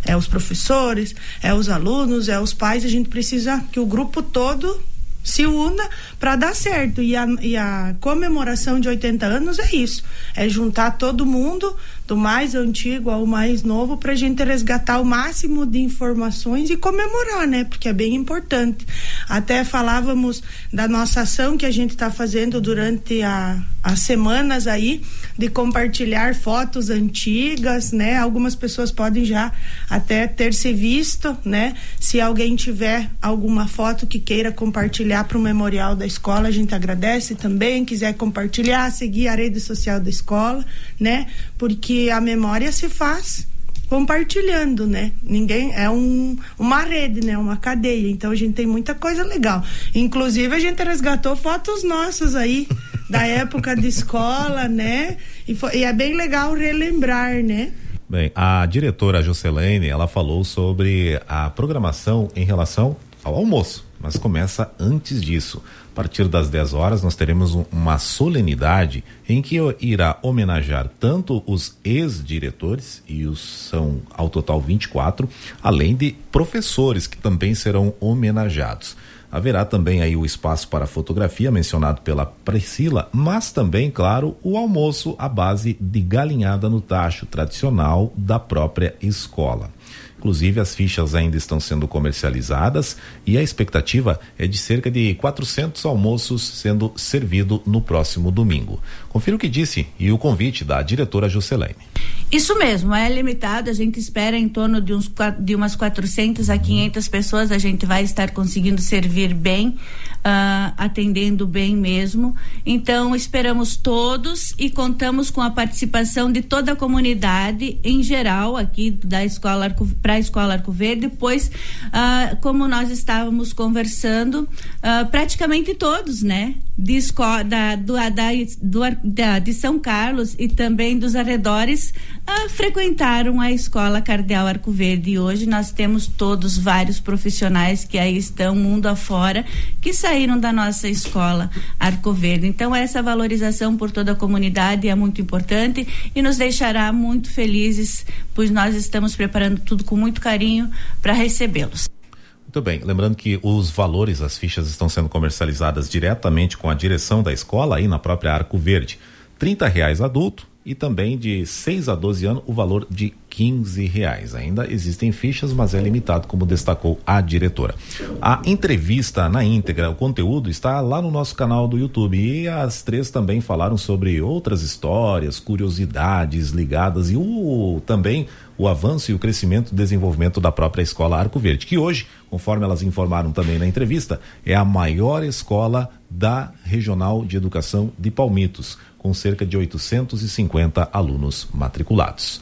É os professores, é os alunos, é os pais. A gente precisa que o grupo todo se una para dar certo. E a comemoração de 80 anos é isso, é juntar todo mundo, do mais antigo ao mais novo, pra gente resgatar o máximo de informações e comemorar, né? Porque é bem importante. Até falávamos da nossa ação que a gente está fazendo durante as semanas aí, de compartilhar fotos antigas, né? Algumas pessoas podem já até ter se visto, né? Se alguém tiver alguma foto que queira compartilhar para o memorial da escola, a gente agradece também. Quiser compartilhar, seguir a rede social da escola, né? Porque a memória se faz compartilhando, né? Ninguém é uma rede, né? Uma cadeia. Então a gente tem muita coisa legal. Inclusive a gente resgatou fotos nossas aí da época de escola, né? E é bem legal relembrar, né? Bem, a diretora Juscelene, ela falou sobre a programação em relação ao almoço, mas começa antes disso. A partir das 10 horas nós teremos uma solenidade em que irá homenagear tanto os ex-diretores, e são ao total 24, além de professores que também serão homenageados. Haverá também aí o espaço para fotografia mencionado pela Priscila, mas também, claro, o almoço à base de galinhada no tacho tradicional da própria escola. Inclusive, as fichas ainda estão sendo comercializadas e a expectativa é de cerca de 400 almoços sendo servido no próximo domingo. Confira o que disse e o convite da diretora Juscelene. Isso mesmo, é limitado, a gente espera em torno de umas 400 a 500 pessoas, a gente vai estar conseguindo servir bem, atendendo bem mesmo. Então, esperamos todos e contamos com a participação de toda a comunidade em geral aqui da escola para a Escola Arco Verde, pois como nós estávamos conversando, praticamente todos, né, de São Carlos e também dos arredores frequentaram a Escola Cardeal Arco Verde, e hoje nós temos todos vários profissionais que aí estão mundo afora, que saíram da nossa Escola Arco Verde. Então essa valorização por toda a comunidade é muito importante e nos deixará muito felizes, pois nós estamos preparando tudo com muito carinho para recebê-los. Muito bem, lembrando que os valores, as fichas estão sendo comercializadas diretamente com a direção da escola aí na própria Arco Verde. R$30 adulto e também de 6 a 12 anos o valor de R$15. Ainda existem fichas, mas é limitado, como destacou a diretora. A entrevista na íntegra, o conteúdo está lá no nosso canal do YouTube, e as três também falaram sobre outras histórias, curiosidades ligadas e também o avanço e o crescimento e desenvolvimento da própria Escola Arco Verde, que hoje, conforme elas informaram também na entrevista, é a maior escola da Regional de Educação de Palmitos, com cerca de 850 alunos matriculados.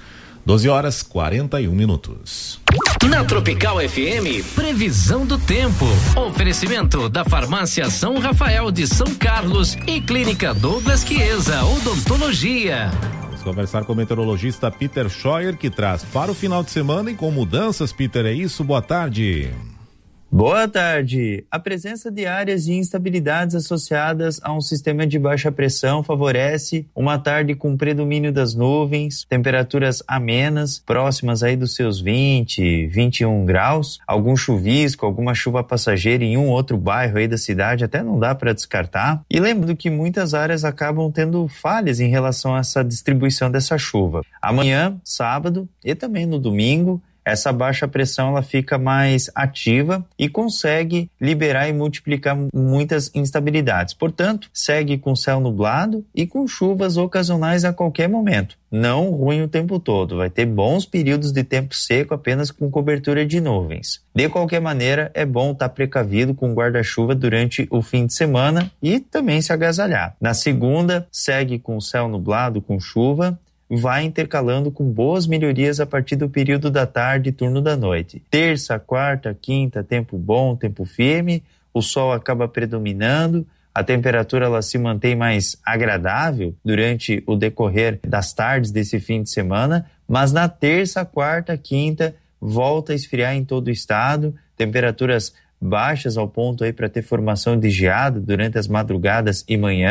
12h41. Na Tropical FM, previsão do tempo. Oferecimento da Farmácia São Rafael de São Carlos e Clínica Douglas Chiesa, Odontologia. Vamos conversar com o meteorologista Peter Scheuer, que traz para o final de semana e com mudanças. Peter, é isso? Boa tarde. Boa tarde. A presença de áreas de instabilidades associadas a um sistema de baixa pressão favorece uma tarde com predomínio das nuvens, temperaturas amenas, próximas aí dos seus 20, 21 graus, algum chuvisco, alguma chuva passageira em um outro bairro aí da cidade, até não dá para descartar. E lembrando que muitas áreas acabam tendo falhas em relação a essa distribuição dessa chuva. Amanhã, sábado e também no domingo, essa baixa pressão ela fica mais ativa e consegue liberar e multiplicar muitas instabilidades. Portanto, segue com céu nublado e com chuvas ocasionais a qualquer momento. Não ruim o tempo todo, vai ter bons períodos de tempo seco apenas com cobertura de nuvens. De qualquer maneira, é bom estar precavido com guarda-chuva durante o fim de semana e também se agasalhar. Na segunda, segue com céu nublado, com chuva, vai intercalando com boas melhorias a partir do período da tarde e turno da noite. Terça, quarta, quinta, tempo bom, tempo firme, o sol acaba predominando, a temperatura ela se mantém mais agradável durante o decorrer das tardes desse fim de semana, mas na terça, quarta, quinta, volta a esfriar em todo o estado, temperaturas baixas ao ponto aí para ter formação de geada durante as madrugadas e manhãs,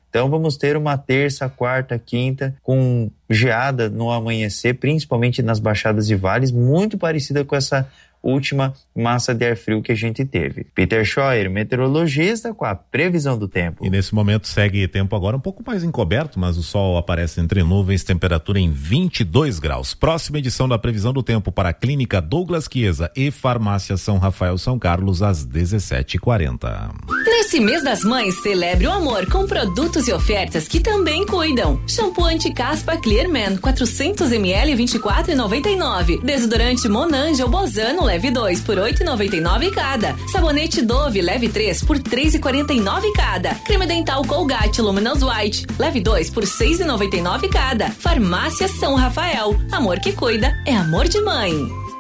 Então vamos ter uma terça, quarta, quinta com geada no amanhecer, principalmente nas baixadas e vales, muito parecida com essa última massa de ar frio que a gente teve. Peter Scheuer, meteorologista, com a previsão do tempo. E nesse momento segue tempo agora um pouco mais encoberto, mas o sol aparece entre nuvens, temperatura em 22 graus. Próxima edição da previsão do tempo para a Clínica Douglas Chiesa e Farmácia São Rafael São Carlos às 17h40. Nesse mês das mães, celebre o amor com produtos e ofertas que também cuidam. Shampoo anti-caspa Clearman 400 ml 24,99. Desodorante Monange ou Bozano leve 2 por 8,99 cada. Sabonete Dove leve 3 por 3,49 cada. Creme dental Colgate Luminous White leve 2 por 6,99 cada. Farmácia São Rafael. Amor que cuida é amor de mãe.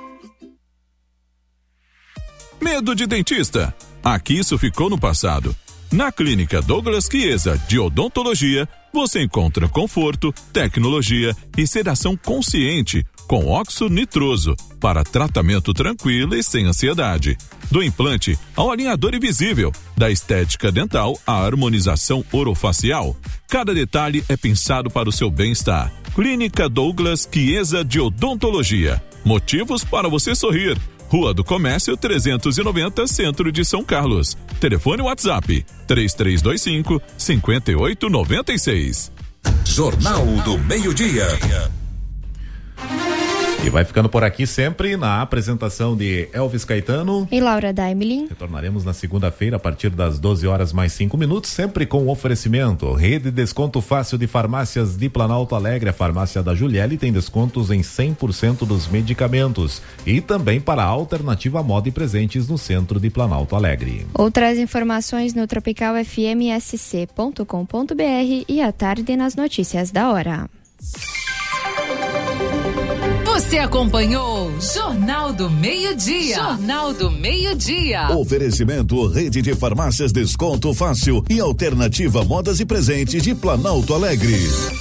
Medo de dentista? Aqui isso ficou no passado. Na Clínica Douglas Chiesa de Odontologia, você encontra conforto, tecnologia e sedação consciente com óxido nitroso para tratamento tranquilo e sem ansiedade. Do implante ao alinhador invisível, da estética dental à harmonização orofacial. Cada detalhe é pensado para o seu bem-estar. Clínica Douglas Chiesa de Odontologia. Motivos para você sorrir. Rua do Comércio 390, Centro de São Carlos. Telefone WhatsApp 3325-5896. Jornal do Meio-Dia. E vai ficando por aqui sempre na apresentação de Elvis Caetano e Laura Daimlin. Retornaremos na segunda-feira a partir das 12 horas mais 5 minutos, sempre com oferecimento. Rede Desconto Fácil de Farmácias de Planalto Alegre. A farmácia da Juliele tem descontos em 100% dos medicamentos e também para a Alternativa Moda e Presentes no centro de Planalto Alegre. Outras informações no tropicalfmsc.com.br e à tarde nas notícias da hora. Você acompanhou Jornal do Meio-Dia. Jornal do Meio-Dia. Oferecimento Rede de Farmácias Desconto Fácil e Alternativa Modas e Presentes de Planalto Alegre.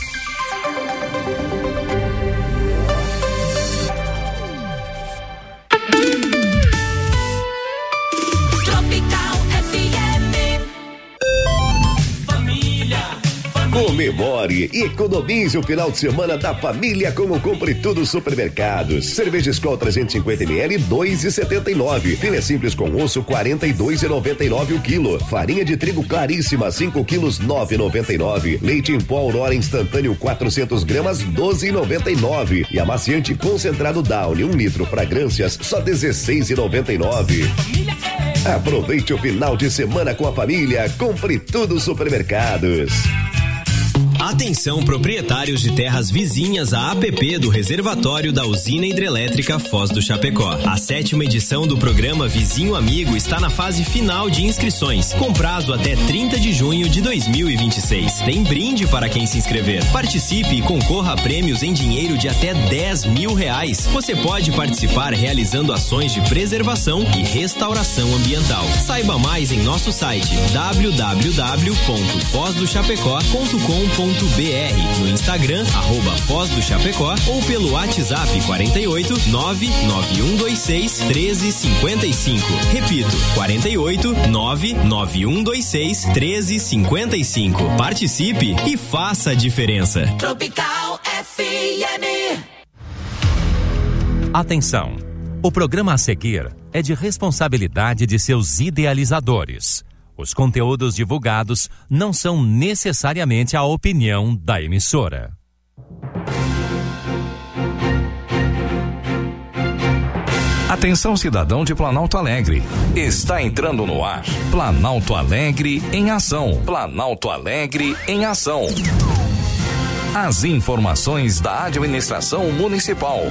Comemore e economize o final de semana da família com o Compre Tudo Supermercados. Cerveja Skol 350 ml 2,79. Filé simples com osso 42,99 o quilo. Farinha de trigo claríssima 5 quilos 9,99. Leite em pó Aurora instantâneo 400 gramas 12,99. E amaciante concentrado Downy 1 litro fragrâncias só 16,99. Aproveite o final de semana com a família. Compre Tudo Supermercados. Atenção, proprietários de terras vizinhas à APP do reservatório da usina hidrelétrica Foz do Chapecó. A 7ª edição do programa Vizinho Amigo está na fase final de inscrições, com prazo até 30 de junho de 2026. Tem brinde para quem se inscrever. Participe e concorra a prêmios em dinheiro de até R$10.000. Você pode participar realizando ações de preservação e restauração ambiental. Saiba mais em nosso site www.fozdochapecó.com.br, no Instagram @Foz do Chapecó ou pelo WhatsApp 48 99126 1355. Repito, 48 99126 1355. Participe e faça a diferença. Tropical FM. Atenção! O programa a seguir é de responsabilidade de seus idealizadores. Os conteúdos divulgados não são necessariamente a opinião da emissora. Atenção, cidadão de Planalto Alegre. Está entrando no ar Planalto Alegre em Ação. Planalto Alegre em Ação. As informações da administração municipal.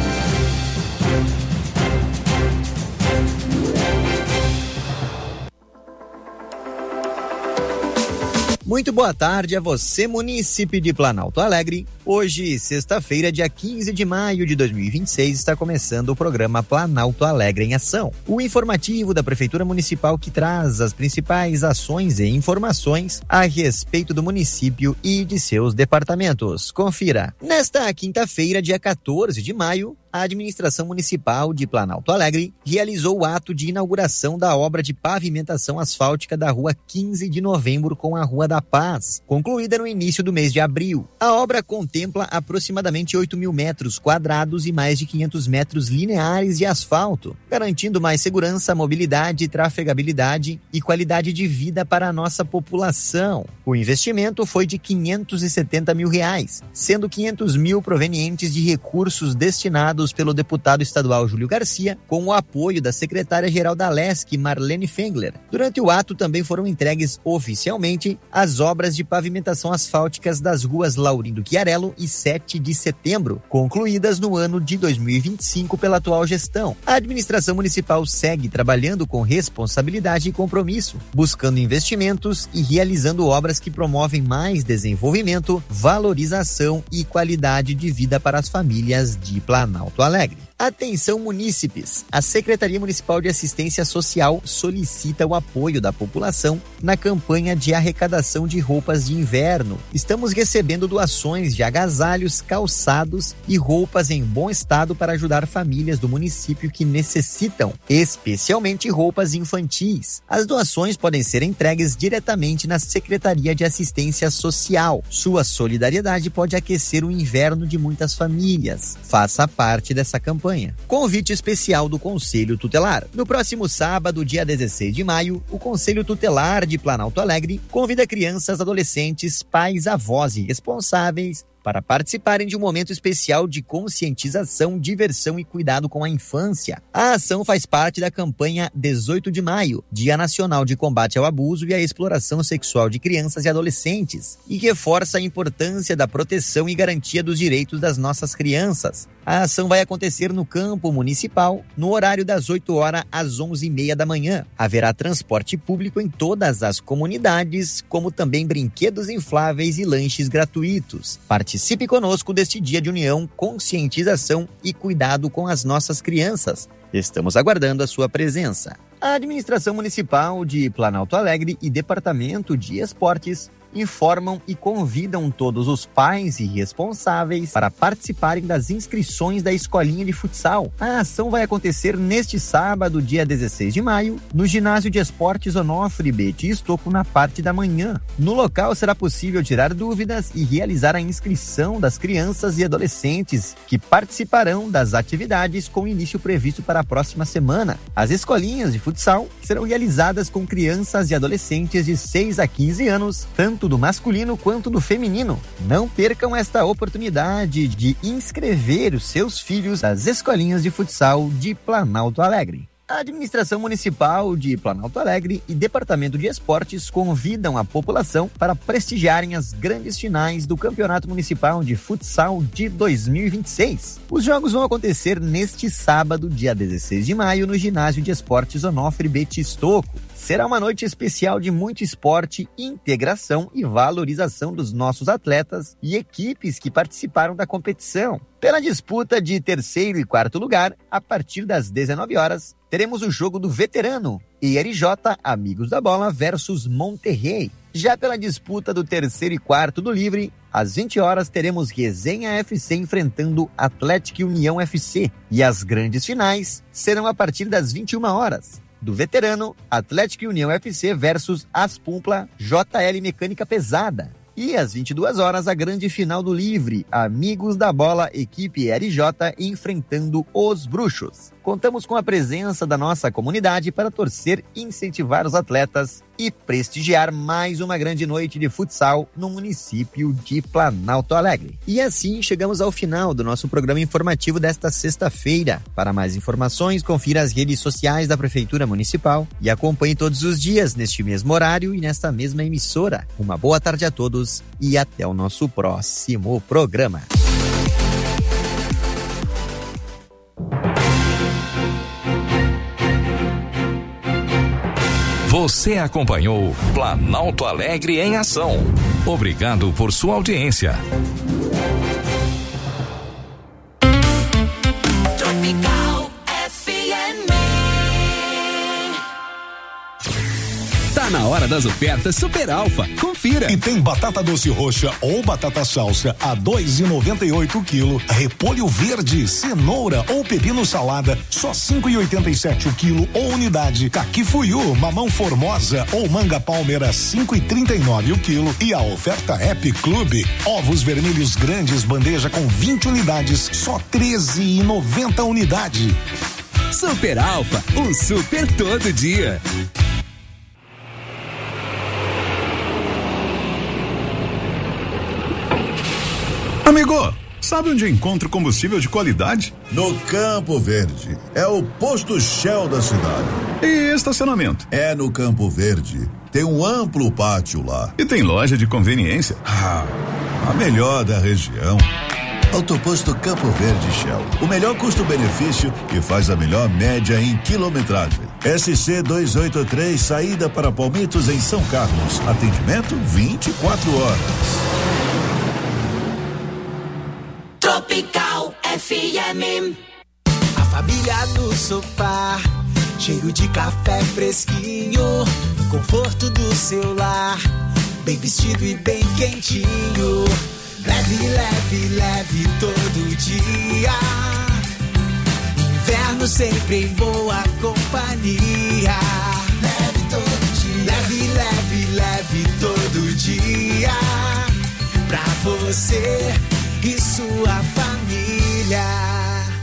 Muito boa tarde a você, município de Planalto Alegre. Hoje, sexta-feira, dia 15 de maio de 2026, está começando o programa Planalto Alegre em Ação. O informativo da Prefeitura Municipal que traz as principais ações e informações a respeito do município e de seus departamentos. Confira. Nesta quinta-feira, dia 14 de maio, a administração municipal de Planalto Alegre realizou o ato de inauguração da obra de pavimentação asfáltica da rua 15 de novembro com a Rua da Paz, concluída no início do mês de abril. A obra contempla aproximadamente 8.000 metros quadrados e mais de 500 metros lineares de asfalto, garantindo mais segurança, mobilidade, trafegabilidade e qualidade de vida para a nossa população. O investimento foi de R$570 mil, sendo 500 mil provenientes de recursos destinados pelo deputado estadual Júlio Garcia, com o apoio da secretária-geral da Lesc, Marlene Fengler. Durante o ato também foram entregues oficialmente as obras de pavimentação asfálticas das ruas Laurindo Chiarello e 7 de setembro, concluídas no ano de 2025 pela atual gestão. A administração municipal segue trabalhando com responsabilidade e compromisso, buscando investimentos e realizando obras que promovem mais desenvolvimento, valorização e qualidade de vida para as famílias de Planalto Alegre. Atenção munícipes! A Secretaria Municipal de Assistência Social solicita o apoio da população na campanha de arrecadação de roupas de inverno. Estamos recebendo doações de agasalhos, calçados e roupas em bom estado para ajudar famílias do município que necessitam, especialmente roupas infantis. As doações podem ser entregues diretamente na Secretaria de Assistência Social. Sua solidariedade pode aquecer o inverno de muitas famílias. Faça parte dessa campanha. Convite especial do Conselho Tutelar. No próximo sábado, dia 16 de maio, o Conselho Tutelar de Planalto Alegre convida crianças, adolescentes, pais, avós e responsáveis para participarem de um momento especial de conscientização, diversão e cuidado com a infância. A ação faz parte da campanha 18 de maio, Dia Nacional de Combate ao Abuso e à Exploração Sexual de Crianças e Adolescentes, e reforça a importância da proteção e garantia dos direitos das nossas crianças. A ação vai acontecer no campo municipal, no horário das 8 horas às 11h30 da manhã. Haverá transporte público em todas as comunidades, como também brinquedos infláveis e lanches gratuitos. Participe conosco deste dia de união, conscientização e cuidado com as nossas crianças. Estamos aguardando a sua presença. A Administração Municipal de Planalto Alegre e Departamento de Esportes informam e convidam todos os pais e responsáveis para participarem das inscrições da Escolinha de Futsal. A ação vai acontecer neste sábado, dia 16 de maio, no Ginásio de Esportes Onofre Betty Estocco, na parte da manhã. No local será possível tirar dúvidas e realizar a inscrição das crianças e adolescentes que participarão das atividades com início previsto para a próxima semana. As escolinhas de futsal serão realizadas com crianças e adolescentes de 6 a 15 anos, tanto do masculino quanto do feminino. Não percam esta oportunidade de inscrever os seus filhos nas escolinhas de futsal de Planalto Alegre. A Administração Municipal de Planalto Alegre e Departamento de Esportes convidam a população para prestigiarem as grandes finais do Campeonato Municipal de Futsal de 2026. Os jogos vão acontecer neste sábado, dia 16 de maio, no Ginásio de Esportes Onofre Betty Estocco. Será uma noite especial de muito esporte, integração e valorização dos nossos atletas e equipes que participaram da competição. Pela disputa de terceiro e quarto lugar, a partir das 19 horas, teremos o jogo do veterano, IRJ Amigos da Bola versus Monterrey. Já pela disputa do terceiro e quarto do livre, às 20 horas teremos Resenha FC enfrentando Atlético e União FC. E as grandes finais serão a partir das 21 horas. Do veterano, Atlético e União FC versus Aspumpla JL Mecânica Pesada. E às 22 horas, a grande final do livre, Amigos da Bola, equipe RJ enfrentando os Bruxos. Contamos com a presença da nossa comunidade para torcer, incentivar os atletas e prestigiar mais uma grande noite de futsal no município de Planalto Alegre. E assim chegamos ao final do nosso programa informativo desta sexta-feira. Para mais informações, confira as redes sociais da Prefeitura Municipal e acompanhe todos os dias neste mesmo horário e nesta mesma emissora. Uma boa tarde a todos e até o nosso próximo programa. Você acompanhou Planalto Alegre em Ação. Obrigado por sua audiência. Tropical FM. Tá na hora das ofertas Super Alfa. Confira. E tem batata doce roxa ou batata salsa a R$2,98 o quilo. Repolho verde, cenoura ou pepino salada só R$5,87 o quilo ou unidade. Caqui fuiu, mamão formosa ou manga palmeira R$5,39 o quilo. E a oferta Happy Club, ovos vermelhos grandes, bandeja com 20 unidades, só R$13,90 unidade. Super Alfa, um super todo dia. Amigo, sabe onde eu encontro combustível de qualidade? No Campo Verde. É o posto Shell da cidade. E estacionamento? É no Campo Verde. Tem um amplo pátio lá. E tem loja de conveniência? A melhor da região. Autoposto Campo Verde Shell. O melhor custo-benefício e faz a melhor média em quilometragem. SC 283, saída para Palmitos em São Carlos. Atendimento 24 horas. Tropical FM. A família no sofá, cheiro de café fresquinho, conforto do seu lar, bem vestido e bem quentinho. Leve, leve, leve todo dia. Inverno sempre em boa companhia. Leve todo dia. Leve, leve, leve todo dia. Pra você e sua família.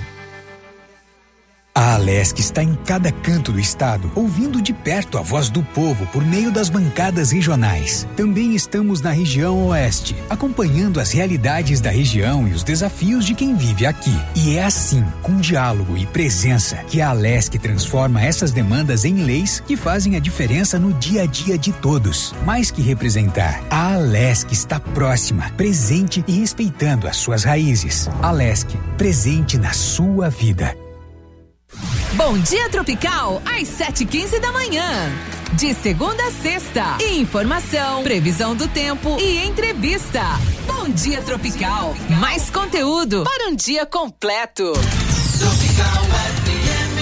A Alesc está em cada canto do estado, ouvindo de perto a voz do povo por meio das bancadas regionais. Também estamos na região oeste, acompanhando as realidades da região e os desafios de quem vive aqui. E é assim, com diálogo e presença, que a Alesc transforma essas demandas em leis que fazem a diferença no dia a dia de todos. Mais que representar, a Alesc está próxima, presente e respeitando as suas raízes. Alesc, presente na sua vida. Bom Dia Tropical, às 7h15 da manhã. De segunda a sexta. Informação, previsão do tempo e entrevista. Bom Dia Tropical. Mais conteúdo para um dia completo. Tropical FM.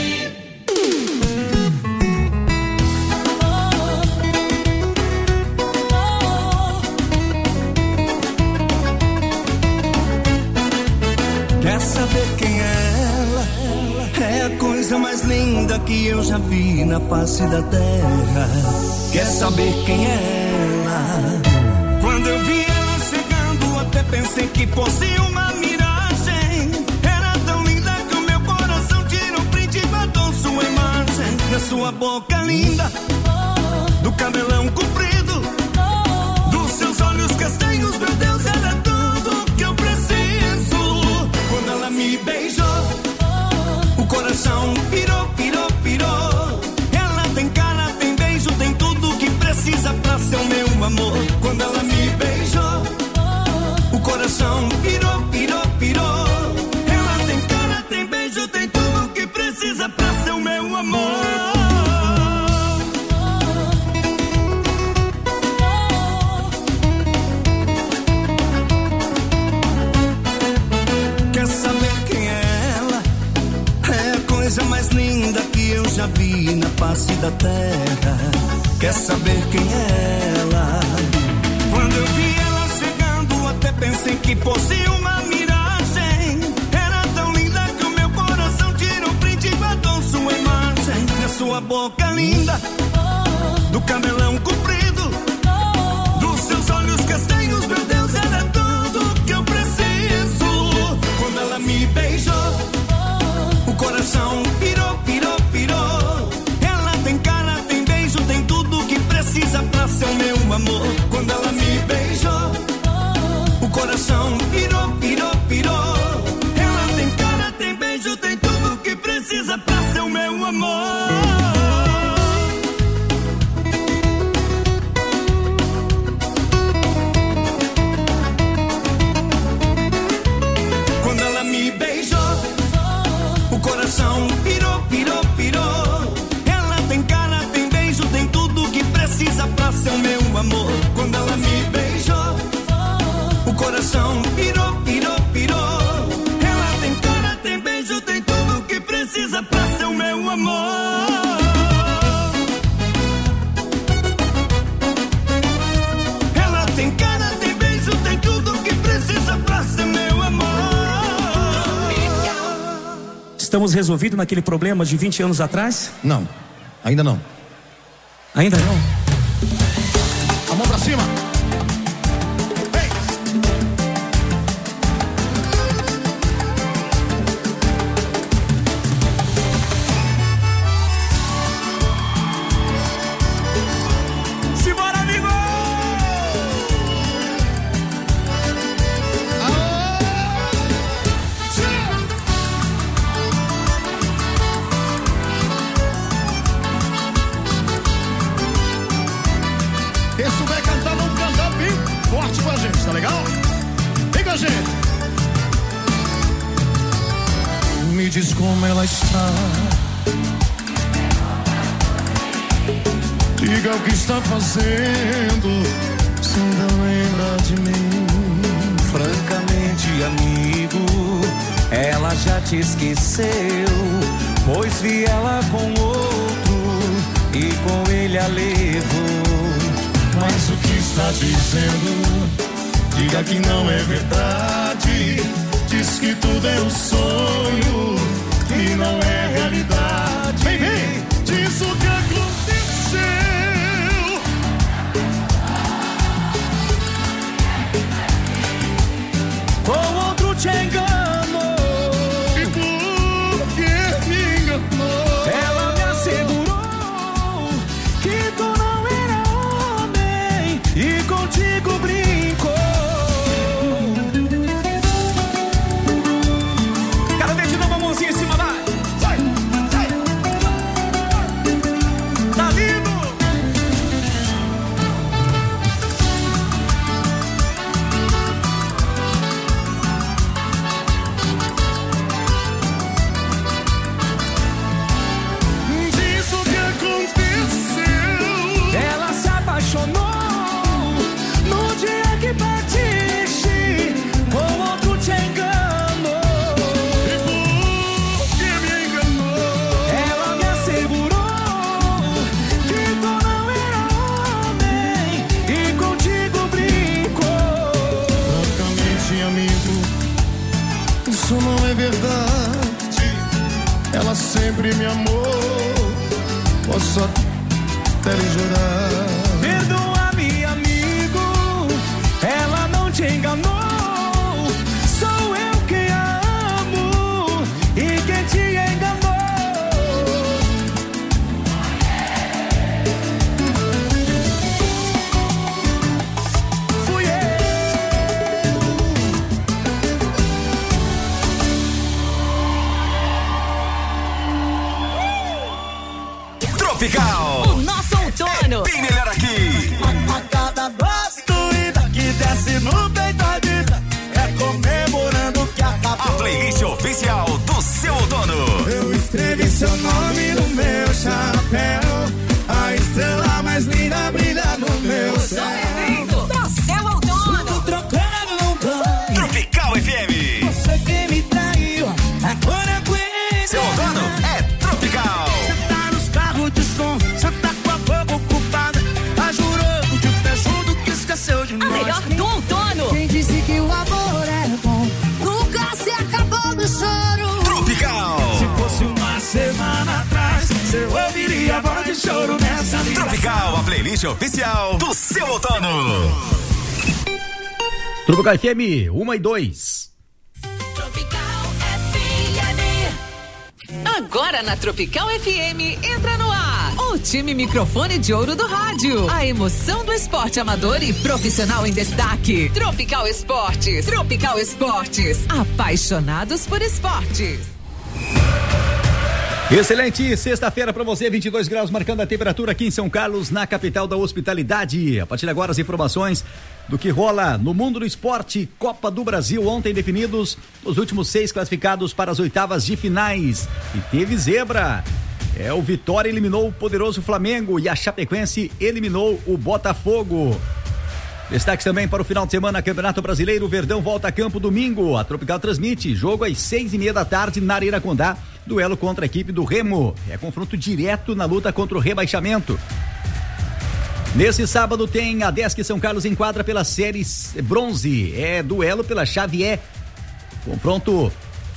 Quer saber quem é ela? É a coisa mais linda que eu já vi na face da terra. Quer saber quem é ela? Quando eu vi ela chegando, até pensei que fosse uma miragem. Era tão linda que o meu coração tirou print e guardou sua imagem. Na sua boca linda, do cabelão comprido, dos seus olhos castanhos, meu Deus, era tudo que eu preciso. Quando ela me beijou, o coração pirou, pirou, pirou. Ela tem cara, tem beijo, tem tudo que precisa pra ser o meu amor. Quando ela me beijou, o coração pirou, pirou, pirou. Ela tem cara, tem beijo, tem tudo que precisa pra ser o meu amor. Quer saber quem é ela? É a coisa mais linda que eu já vi na face da terra. Quer saber quem é ela? Quando eu vi ela chegando, até pensei que fosse uma miragem. Era tão linda que o meu coração tirou print e guardou sua imagem. Na sua boca linda, do cabelão comprido, dos seus olhos castanhos, meu Deus, era tudo que eu preciso. Quando ela me beijou, o coração pirou, pirou, pirou. Ela tem cara, tem beijo, tem tudo que precisa pra ser o meu amor. Quando ela me beijou, o coração pirou, pirou, pirou. Ela tem cara, tem beijo, tem tudo que precisa pra ser o meu amor. Quando ela me beijou, o coração pirou, pirou, pirou. Ela tem cara, tem beijo, tem tudo que precisa pra ser o meu amor. Quando ela me beijou, o coração pirou, pirou, pirou. Ela tem cara, tem beijo, tem tudo que precisa pra ser o meu amor. estamos resolvidos naquele problema de 20 anos atrás? Não, ainda não. Ainda não? A mão pra cima. Tá legal? Vem com a gente. Me diz como ela está. Diga o que está fazendo. Se ainda lembra de mim. Francamente, amigo, ela já te esqueceu. Pois vi ela com outro e com ele a levou. Mas o que está dizendo? Diga que não é verdade. Diz que tudo é um sonho, que não é realidade. Vem, vem. Diz o que aconteceu. Com outro te enganou. E por que me enganou? Ela me assegurou que tu não era homem e contigo brincou. Em cima, vai! Sai! Sai! Tá lindo! Diz o que aconteceu. Ela se apaixonou no dia que partiste. Com outro te enganou. Isso não é verdade. Ela sempre me amou. Posso até lhe jurar. Perdoa-me, amigo. Ela não te enganou. Sou eu quem a amo e quem te enganou. Fui eu. Tropical. O nosso outono. Bem melhor aqui. A cada doida que desce no peito da vida é comemorando que acabou. A playlist oficial do seu outono. Eu escrevi seu nome no meu chapéu. A estrela mais linda brilha no meu céu. Do seu outono. Tô trocando no banho. Tropical FM. Você que me traiu, agora aguenta. Seu outono é Tropical. Você tá nos carros de som, você tá com a boca ocupada. Tá jurando de pé junto que esqueceu de nós. A melhor do outono. Quem disse que o amor é bom, nunca se acabou do choro. Tropical. Se fosse uma semana atrás, você ouviria a voz de choro nessa ligação. Tropical, a playlist oficial do seu outono. Tropical FM 1 e 2. Agora na Tropical FM entra no ar o time microfone de ouro do rádio. A emoção do esporte amador e profissional em destaque. Tropical Esportes. Tropical Esportes. Apaixonados por esportes. Excelente sexta-feira para você, 22 graus marcando a temperatura aqui em São Carlos, na capital da hospitalidade. A partir de agora as informações do que rola no mundo do esporte. Copa do Brasil, ontem definidos os últimos 6 classificados para as oitavas de finais. E teve zebra. O Vitória eliminou o poderoso Flamengo e a Chapecoense eliminou o Botafogo. Destaques também para o final de semana, Campeonato Brasileiro. O Verdão volta a campo domingo. A Tropical transmite jogo às 6:30 da tarde na Arena Condá. Duelo contra a equipe do Remo. É confronto direto na luta contra o rebaixamento. Nesse sábado tem a Desk São Carlos em quadra pela Série Bronze. É duelo pela Chave E. Confronto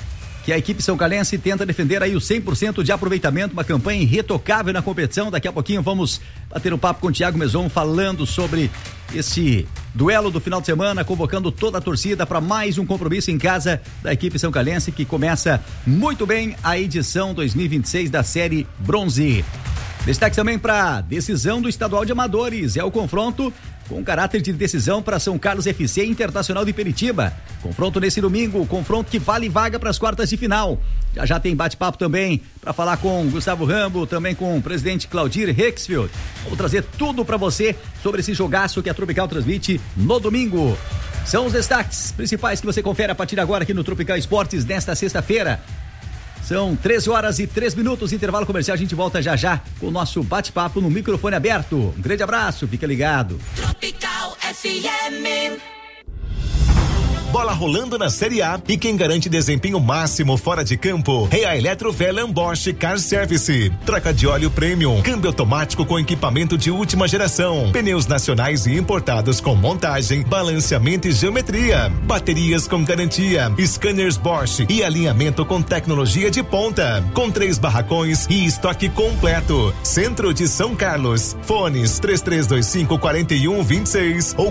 que a equipe São Carlense tenta defender aí o 100% de aproveitamento, uma campanha irretocável na competição. Daqui a pouquinho vamos bater um papo com o Thiago Meson falando sobre esse duelo do final de semana, convocando toda a torcida para mais um compromisso em casa da equipe São Carlense, que começa muito bem a edição 2026 da Série Bronze. Destaque também para decisão do Estadual de Amadores, é o confronto com caráter de decisão para São Carlos FC Internacional de Peritiba. Confronto nesse domingo, confronto que vale vaga para as quartas de final. Já tem bate-papo também para falar com Gustavo Rambo, também com o presidente Claudir Hexfield. Vou trazer tudo para você sobre esse jogaço que a Tropical transmite no domingo. São os destaques principais que você confere a partir de agora aqui no Tropical Esportes nesta sexta-feira. São 13h03, intervalo comercial. A gente volta já com o nosso bate-papo no microfone aberto. Um grande abraço, fica ligado. Tropical FM. Bola rolando na Série A e quem garante desempenho máximo fora de campo é a Eletrovelan Bosch Car Service. Troca de óleo premium, câmbio automático com equipamento de última geração, pneus nacionais e importados com montagem, balanceamento e geometria, baterias com garantia, scanners Bosch e alinhamento com tecnologia de ponta, com 3 barracões e estoque completo. Centro de São Carlos. Fones 3325-4126 ou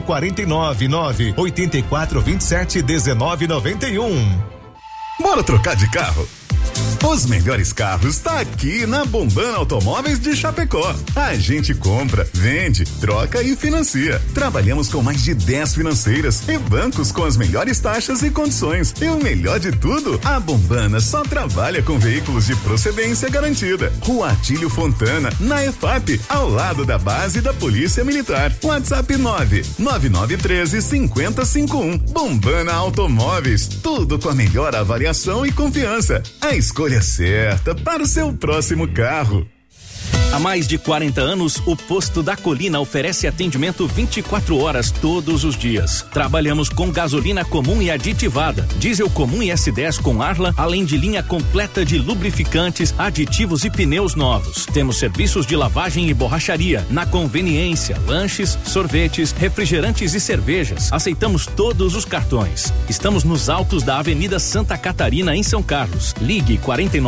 499-8427 1991. Bora trocar de carro? Os melhores carros tá aqui na Bombana Automóveis de Chapecó. A gente compra, vende, troca e financia. Trabalhamos com mais de 10 financeiras e bancos com as melhores taxas e condições. E o melhor de tudo, a Bombana só trabalha com veículos de procedência garantida. Rua Atílio Fontana, na EFAP, ao lado da base da Polícia Militar. WhatsApp 99913-5051. Bombana Automóveis, tudo com a melhor avaliação e confiança. A escolha certa para o seu próximo carro. Há mais de 40 anos, o Posto da Colina oferece atendimento 24 horas todos os dias. Trabalhamos com gasolina comum e aditivada, diesel comum e S10 com Arla, além de linha completa de lubrificantes, aditivos e pneus novos. Temos serviços de lavagem e borracharia, na conveniência, lanches, sorvetes, refrigerantes e cervejas. Aceitamos todos os cartões. Estamos nos altos da Avenida Santa Catarina, em São Carlos. Ligue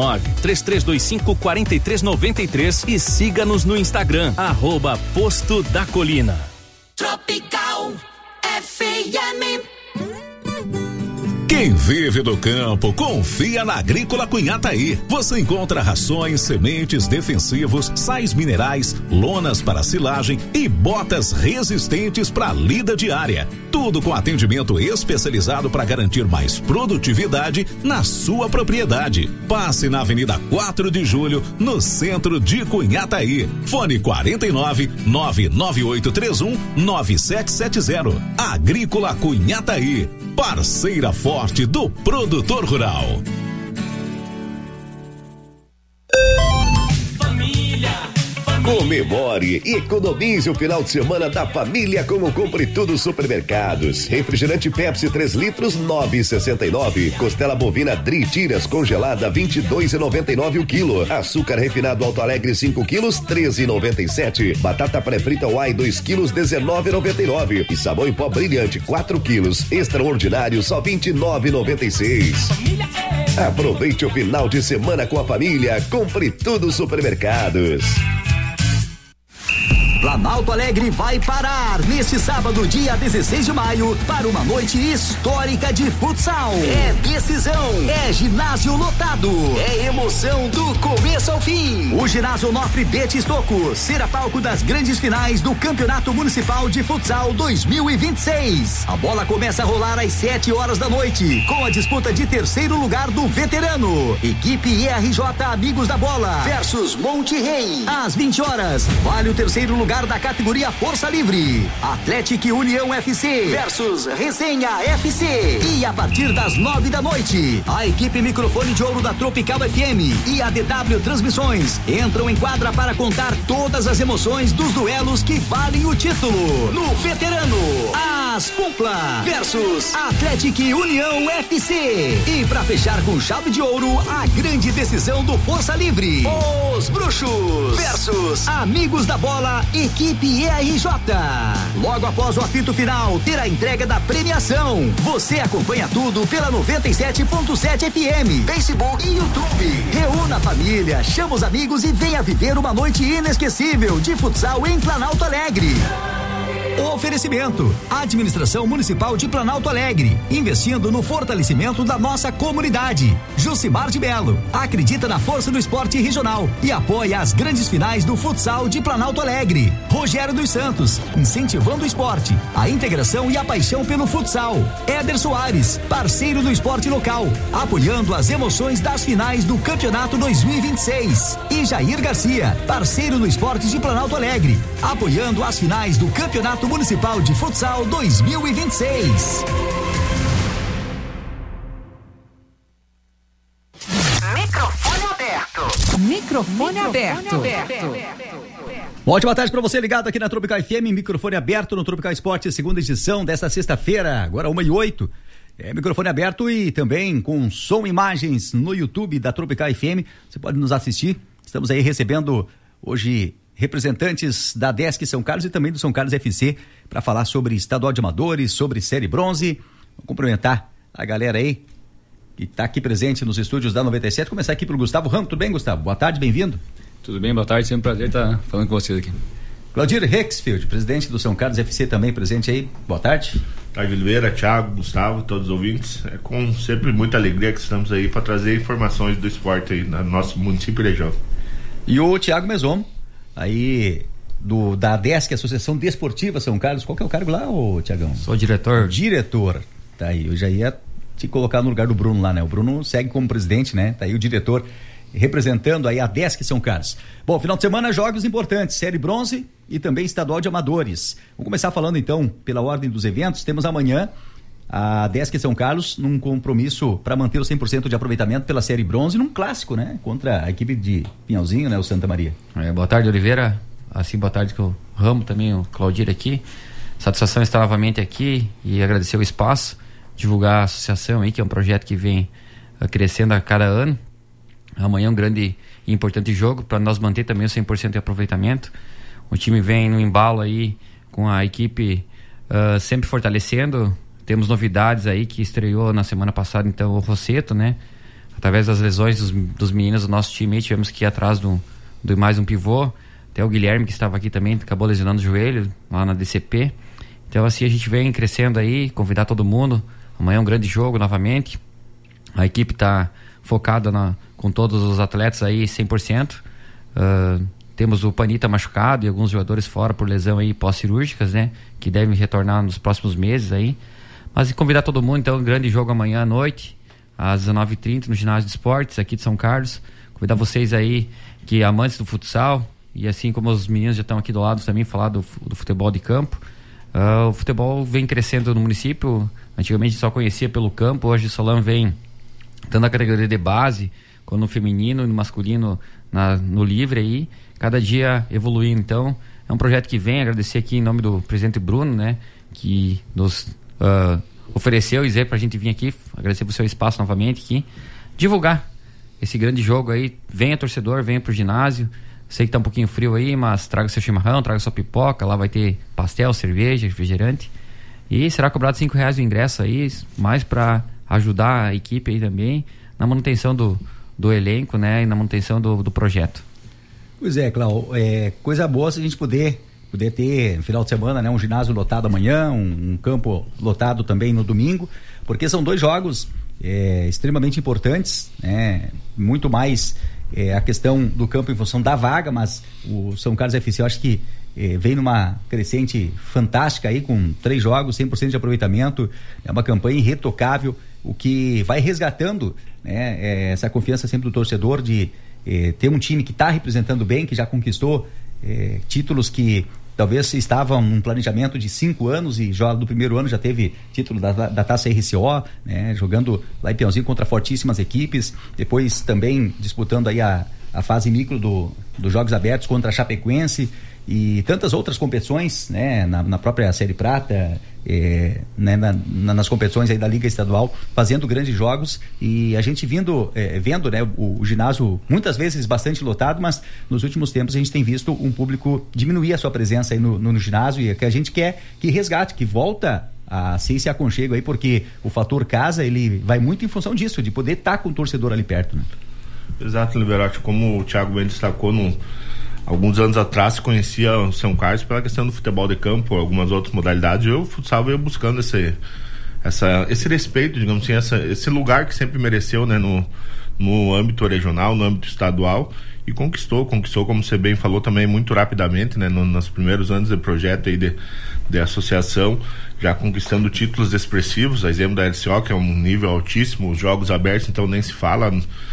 49-3325-4393 e siga-nos no Instagram, @Posto da Colina. Tropical FM. Quem vive do campo, confia na Agrícola Cunhataí. Você encontra rações, sementes, defensivos, sais minerais, lonas para silagem e botas resistentes para lida diária. Tudo com atendimento especializado para garantir mais produtividade na sua propriedade. Passe na Avenida 4 de Julho, no centro de Cunhataí. Fone 49-99831-9770. Agrícola Cunhataí, parceira forte do produtor rural. Comemore e economize o final de semana da família com o Compre Tudo Supermercados. Refrigerante Pepsi 3 litros 9,69. Costela bovina Dri Tiras congelada 22,99 o quilo. Açúcar refinado Alto Alegre 5 quilos 13,97. Batata pré-frita Uai 2 quilos 19,99. E sabão em pó brilhante 4 quilos extraordinário só 29,96. Aproveite o final de semana com a família. Compre Tudo Supermercados. Planalto Alegre vai parar neste sábado, dia 16 de maio, para uma noite histórica de futsal. É decisão, é ginásio lotado, é emoção do começo ao fim. O ginásio Onofre Betistoco será palco das grandes finais do Campeonato Municipal de Futsal 2026. A bola começa a rolar às 7 horas da noite, com a disputa de terceiro lugar do veterano. Equipe IRJ Amigos da Bola versus Monte Rei. Às 20 horas, vale o terceiro lugar da categoria Força Livre. Atlético União FC versus Resenha FC. E a partir das 9 da noite, a equipe Microfone de Ouro da Tropical FM e a DW Transmissões entram em quadra para contar todas as emoções dos duelos que valem o título. No veterano, Pumpla versus Atlético União FC. E pra fechar com chave de ouro, a grande decisão do Força Livre. Os Bruxos versus Amigos da Bola, equipe ERJ. Logo após o apito final, terá a entrega da premiação. Você acompanha tudo pela 97.7 FM, Facebook e YouTube. Reúna a família, chama os amigos e venha viver uma noite inesquecível de futsal em Planalto Alegre. O oferecimento: Administração Municipal de Planalto Alegre, investindo no fortalecimento da nossa comunidade. Jucimar de Belo acredita na força do esporte regional e apoia as grandes finais do futsal de Planalto Alegre. Rogério dos Santos, incentivando o esporte, a integração e a paixão pelo futsal. Éder Soares, parceiro do esporte local, apoiando as emoções das finais do Campeonato 2026. E Jair Garcia, parceiro no esporte de Planalto Alegre, apoiando as finais do Campeonato Municipal de Futsal 2026. Microfone aberto. Microfone aberto. Uma ótima tarde para você ligado aqui na Tropical FM, microfone aberto no Tropical Esporte, segunda edição desta sexta-feira, agora 1h08. Microfone aberto e também com som e imagens no YouTube da Tropical FM. Você pode nos assistir. Estamos aí recebendo hoje representantes da Desk São Carlos e também do São Carlos FC para falar sobre estadual de amadores, sobre série bronze. Vou cumprimentar a galera aí que está aqui presente nos estúdios da 97. Começar aqui pelo Gustavo Ramos. Tudo bem, Gustavo? Boa tarde, bem-vindo. Tudo bem, boa tarde. Sempre um prazer estar falando com vocês aqui. Claudir Rexfield, presidente do São Carlos FC, também presente aí. Boa tarde. Tarde, Oliveira, Thiago, Gustavo, todos os ouvintes. É com sempre muita alegria que estamos aí para trazer informações do esporte aí no nosso município e região. E o Thiago Meson, aí da Desk, Associação Desportiva São Carlos. Qual que é o cargo lá, Thiagão? Sou diretor. Diretor. Tá aí, eu já ia te colocar no lugar do Bruno lá, né? O Bruno segue como presidente, né? Tá aí o diretor representando aí a Desk São Carlos. Bom, final de semana, jogos importantes, série bronze e também estadual de amadores. Vamos começar falando então pela ordem dos eventos. Temos amanhã a Desk São Carlos num compromisso para manter o 100% de aproveitamento pela série bronze num clássico, né? Contra a equipe de Pinhalzinho, né? O Santa Maria. Boa tarde, Oliveira. Assim, boa tarde que o Ramo também, o Claudir aqui. Satisfação estar novamente aqui e agradecer o espaço, divulgar a associação aí, que é um projeto que vem crescendo a cada ano. Amanhã é um grande e importante jogo para nós manter também o 100% de aproveitamento. O time vem no embalo aí com a equipe sempre fortalecendo. Temos novidades aí que estreou na semana passada, então, o Rosseto, né? Através das lesões dos meninos do nosso time aí, tivemos que ir atrás do mais um pivô. Até o Guilherme, que estava aqui também, acabou lesionando o joelho lá na DCP. Então, assim, a gente vem crescendo aí, convidar todo mundo. Amanhã é um grande jogo novamente. A equipe está focada com todos os atletas aí 100%. Temos o Panita machucado e alguns jogadores fora por lesão aí pós-cirúrgicas, né? Que devem retornar nos próximos meses aí. Mas convidar todo mundo, então, um grande jogo amanhã à noite, às 19h30, no Ginásio de Esportes, aqui de São Carlos. Convidar vocês aí, que amantes do futsal, e assim como os meninos já estão aqui do lado também, falar do futebol de campo. O futebol vem crescendo no município. Antigamente só conhecia pelo campo, hoje o Solão vem tanto na categoria de base, quanto no feminino e no masculino, no livre aí, cada dia evoluindo. Então, é um projeto que vem, agradecer aqui em nome do presidente Bruno, né, que nos ofereceu e dizer pra gente vir aqui, agradecer pro seu espaço novamente aqui, divulgar esse grande jogo aí. Venha torcedor, venha pro ginásio. Sei que tá um pouquinho frio aí, mas traga seu chimarrão, traga sua pipoca, lá vai ter pastel, cerveja, refrigerante, e será cobrado R$5 o ingresso aí, mais para ajudar a equipe aí também na manutenção do elenco, né, e na manutenção do projeto. Pois é, Cláudio, coisa boa se a gente puder ter no final de semana, né, um ginásio lotado amanhã, um campo lotado também no domingo, porque são dois jogos extremamente importantes, né, muito mais a questão do campo em função da vaga, mas o São Carlos FC eu acho que vem numa crescente fantástica aí, com 3 jogos, 100% de aproveitamento, é uma campanha irretocável, o que vai resgatando, né, essa confiança sempre do torcedor de ter um time que está representando bem, que já conquistou títulos que talvez estavam num planejamento de 5 anos e já do primeiro ano já teve título da Taça RCO, né, jogando lá em Pinhalzinho contra fortíssimas equipes, depois também disputando aí a fase micro dos Jogos Abertos contra a Chapecoense e tantas outras competições, né, na própria Série Prata, né, nas competições aí da Liga Estadual, fazendo grandes jogos, e a gente vendo, né, o ginásio muitas vezes bastante lotado, mas nos últimos tempos a gente tem visto um público diminuir a sua presença aí no ginásio, e que a gente quer que resgate, que volta a ser esse aconchego aí, porque o fator casa, ele vai muito em função disso, de poder estar com o torcedor ali perto, né? Exato, Liberotti, como o Thiago bem destacou, alguns anos atrás se conhecia o São Carlos pela questão do futebol de campo, algumas outras modalidades, e o futsal veio buscando esse respeito, digamos assim, esse lugar que sempre mereceu, né, no âmbito regional, no âmbito estadual, e conquistou, como você bem falou também, muito rapidamente, né, nos primeiros anos de projeto aí de associação, já conquistando títulos expressivos, a exemplo da LCO, que é um nível altíssimo, os jogos abertos, então nem se fala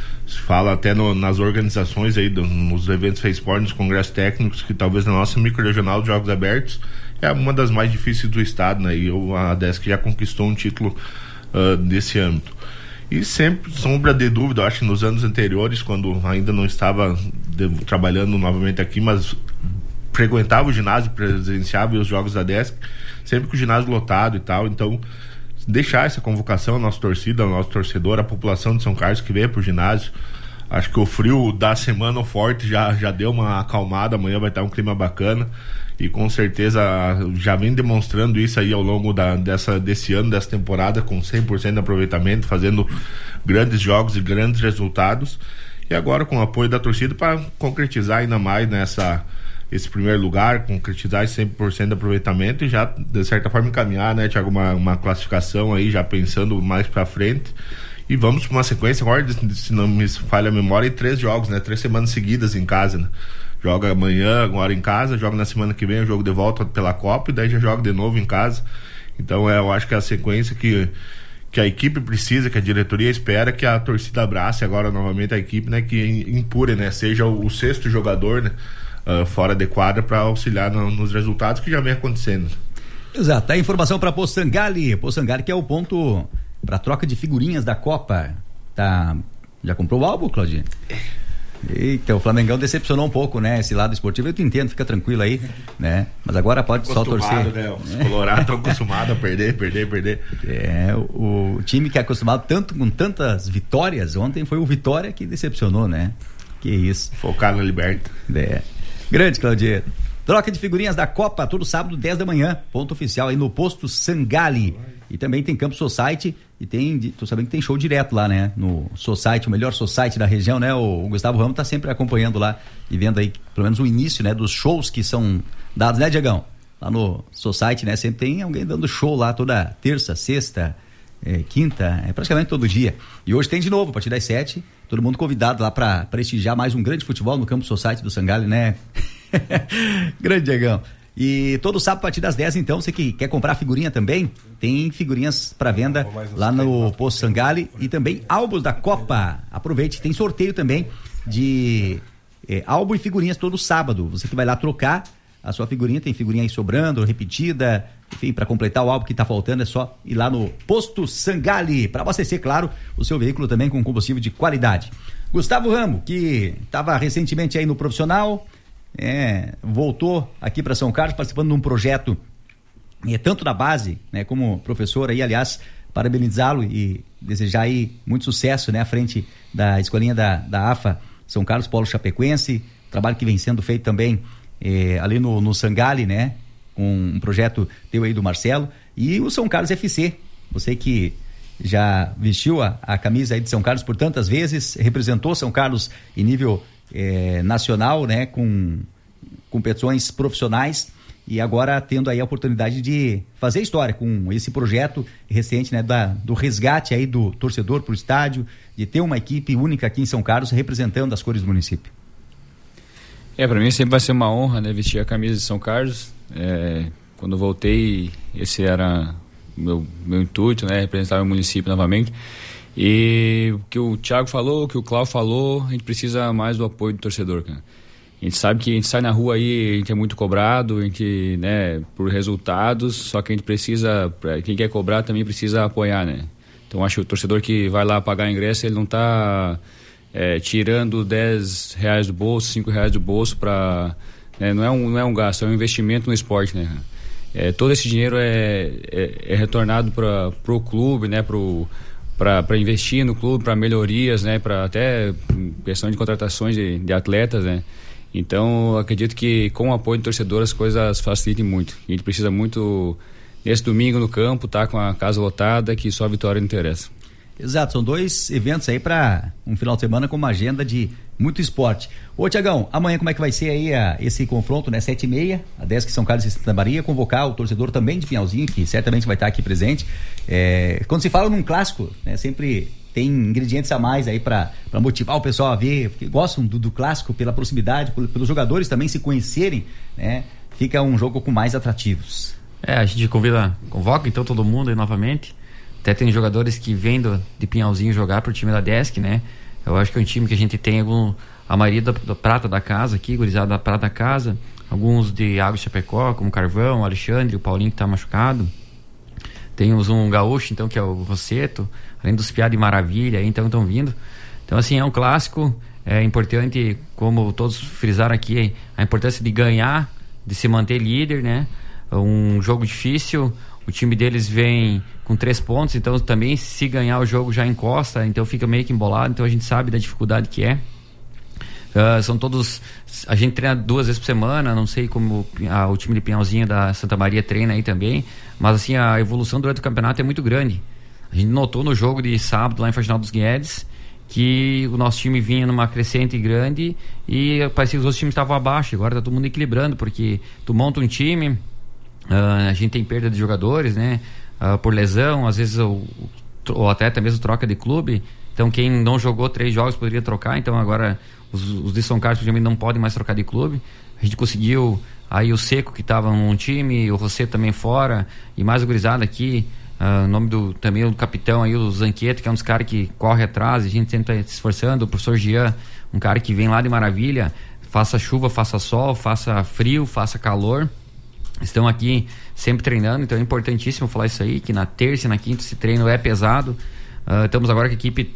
até nas organizações aí, nos eventos FESPORT, nos congressos técnicos, que talvez na nossa micro-regional de jogos abertos é uma das mais difíceis do estado, né? E a ADESC já conquistou um título desse âmbito. E sempre, sombra de dúvida, eu acho que nos anos anteriores, quando ainda não estava trabalhando novamente aqui, mas frequentava o ginásio, presenciava os jogos da ADESC, sempre com o ginásio lotado e tal, então deixar essa convocação à nossa torcida, ao nosso torcedor, à população de São Carlos que veio pro ginásio. Acho que o frio da semana forte já deu uma acalmada, amanhã vai estar um clima bacana, e com certeza já vem demonstrando isso aí ao longo desse ano, dessa temporada, com 100% de aproveitamento, fazendo grandes jogos e grandes resultados, e agora com o apoio da torcida para concretizar ainda mais esse primeiro lugar, concretizar esse 100% de aproveitamento e já, de certa forma, encaminhar, né, Thiago, uma classificação aí, já pensando mais pra frente. E vamos para uma sequência agora, se não me falha a memória, 3 jogos, né, 3 semanas seguidas em casa, né? Joga amanhã, agora em casa, joga na semana que vem o jogo de volta pela Copa, e daí já joga de novo em casa. Então eu acho que é a sequência que a equipe precisa, que a diretoria espera, que a torcida abrace agora novamente a equipe, né, que empure, né, seja o 6º jogador, né, fora de quadra, para auxiliar nos resultados que já vem acontecendo. Exato, a informação para Posto Sangali, que é o ponto para troca de figurinhas da Copa. Já comprou o álbum, Claudinho? Eita, o Flamengão decepcionou um pouco, né, esse lado esportivo. Eu te entendo, fica tranquilo aí, né, mas agora pode só torcer, né? Os colorados estão acostumados a perder. O time que é acostumado com tantas vitórias, ontem foi o Vitória que decepcionou, né? Que isso. Focado na Liberta. Grande, Claudio. Troca de figurinhas da Copa, todo sábado, 10 da manhã. Ponto oficial aí no Posto Sangali. E também tem Campo Society. E tô sabendo que tem show direto lá, né? No Society, o melhor Society da região, né? O Gustavo Ramos tá sempre acompanhando lá e vendo aí, pelo menos o início, né? Dos shows que são dados, né, Diegão? Lá no Society, né? Sempre tem alguém dando show lá toda terça, sexta, quinta, praticamente todo dia. E hoje tem de novo, a partir das 7, todo mundo convidado lá para prestigiar mais um grande futebol no Campo Society do Sangali, né? Grande, Diegão. E todo sábado a partir das 10, então, você que quer comprar figurinha também, tem figurinhas para venda lá no Posto Sangali, e também álbuns da Copa. Aproveite, tem sorteio também de álbum e figurinhas todo sábado. Você que vai lá trocar a sua figurinha, tem figurinha aí sobrando, repetida, enfim, para completar o álbum que tá faltando, é só ir lá no Posto Sangali, para abastecer, claro, o seu veículo também com combustível de qualidade. Gustavo Ramos, que estava recentemente aí no profissional, voltou aqui para São Carlos participando de um projeto, tanto na base, né, como professor aí, aliás, parabenizá-lo e desejar aí muito sucesso, né, à frente da escolinha da AFA São Carlos Polo Chapecoense, trabalho que vem sendo feito também ali no Sangali, né, com um projeto teu aí do Marcelo, e o São Carlos FC, você que já vestiu a camisa aí de São Carlos por tantas vezes, representou São Carlos em nível nacional, né, com competições profissionais, e agora tendo aí a oportunidade de fazer história com esse projeto recente, né, do resgate aí do torcedor pro estádio, de ter uma equipe única aqui em São Carlos representando as cores do município. Para mim sempre vai ser uma honra, né, vestir a camisa de São Carlos. Quando eu voltei, esse era meu intuito, né, representar o município novamente. E o que o Thiago falou, o que o Cláudio falou, a gente precisa mais do apoio do torcedor, cara. A gente sabe que a gente sai na rua aí, a gente é muito cobrado, a gente, né, por resultados, só que a gente precisa, quem quer cobrar também precisa apoiar, né. Então acho que o torcedor que vai lá pagar ingresso, ele não está tirando R$10 do bolso, R$5 do bolso para, não é um gasto, é um investimento no esporte, né. todo esse dinheiro é retornado para o clube, né, para investir no clube, para melhorias, né, para até questão de contratações de atletas, né. Então, acredito que com o apoio do torcedor as coisas facilitem muito. A gente precisa muito, nesse domingo no campo, tá com a casa lotada, que só a vitória não interessa. Exato, são 2 eventos aí para um final de semana com uma agenda de muito esporte. Ô Tiagão, amanhã como é que vai ser aí esse confronto, né? 7h30, a Desk São Carlos e Santa Maria, convocar o torcedor também de Pinhalzinho, que certamente vai estar aqui presente. Quando se fala num clássico, né? Sempre tem ingredientes a mais aí para motivar o pessoal a ver, porque gostam do clássico pela proximidade, pelos jogadores também se conhecerem, né? Fica um jogo com mais atrativos. A gente convoca então todo mundo aí novamente. Até tem jogadores que vêm de Pinhalzinho jogar pro time da Desk, né? Eu acho que é um time que a gente tem a maioria da prata da casa aqui, gurizada da prata da casa, alguns de Água de Chapecó, como o Carvão, o Alexandre, o Paulinho que tá machucado. Temos um gaúcho, então, que é o Rosseto, além dos piá de Maravilha, aí, então estão vindo. Então, assim, é um clássico, é importante, como todos frisaram aqui, a importância de ganhar, de se manter líder, né? Um jogo difícil, o time deles vem com 3 pontos, então também se ganhar o jogo já encosta, então fica meio que embolado, então a gente sabe da dificuldade que é. São todos, a gente treina 2 vezes por semana, não sei como o time de Pinhalzinho da Santa Maria treina aí também, mas assim, a evolução durante o campeonato é muito grande. A gente notou no jogo de sábado lá em Faxinal dos Guedes que o nosso time vinha numa crescente grande e parecia que os outros times estavam abaixo. Agora tá todo mundo equilibrando, porque tu monta um time, a gente tem perda de jogadores, né, por lesão, às vezes ou até mesmo troca de clube. Então quem não jogou 3 jogos poderia trocar, então agora os de São Carlos praticamente não podem mais trocar de clube. A gente conseguiu aí o Seco, que estava num time, o Rosseto também fora, e mais o gurizada aqui, o nome também do capitão aí, o Zanqueto, que é um dos caras que corre atrás, a gente sempre está se esforçando. O professor Jean, um cara que vem lá de Maravilha, faça chuva, faça sol, faça frio, faça calor, estão aqui sempre treinando. Então é importantíssimo falar isso aí, que na terça e na quinta esse treino é pesado. Estamos agora com a equipe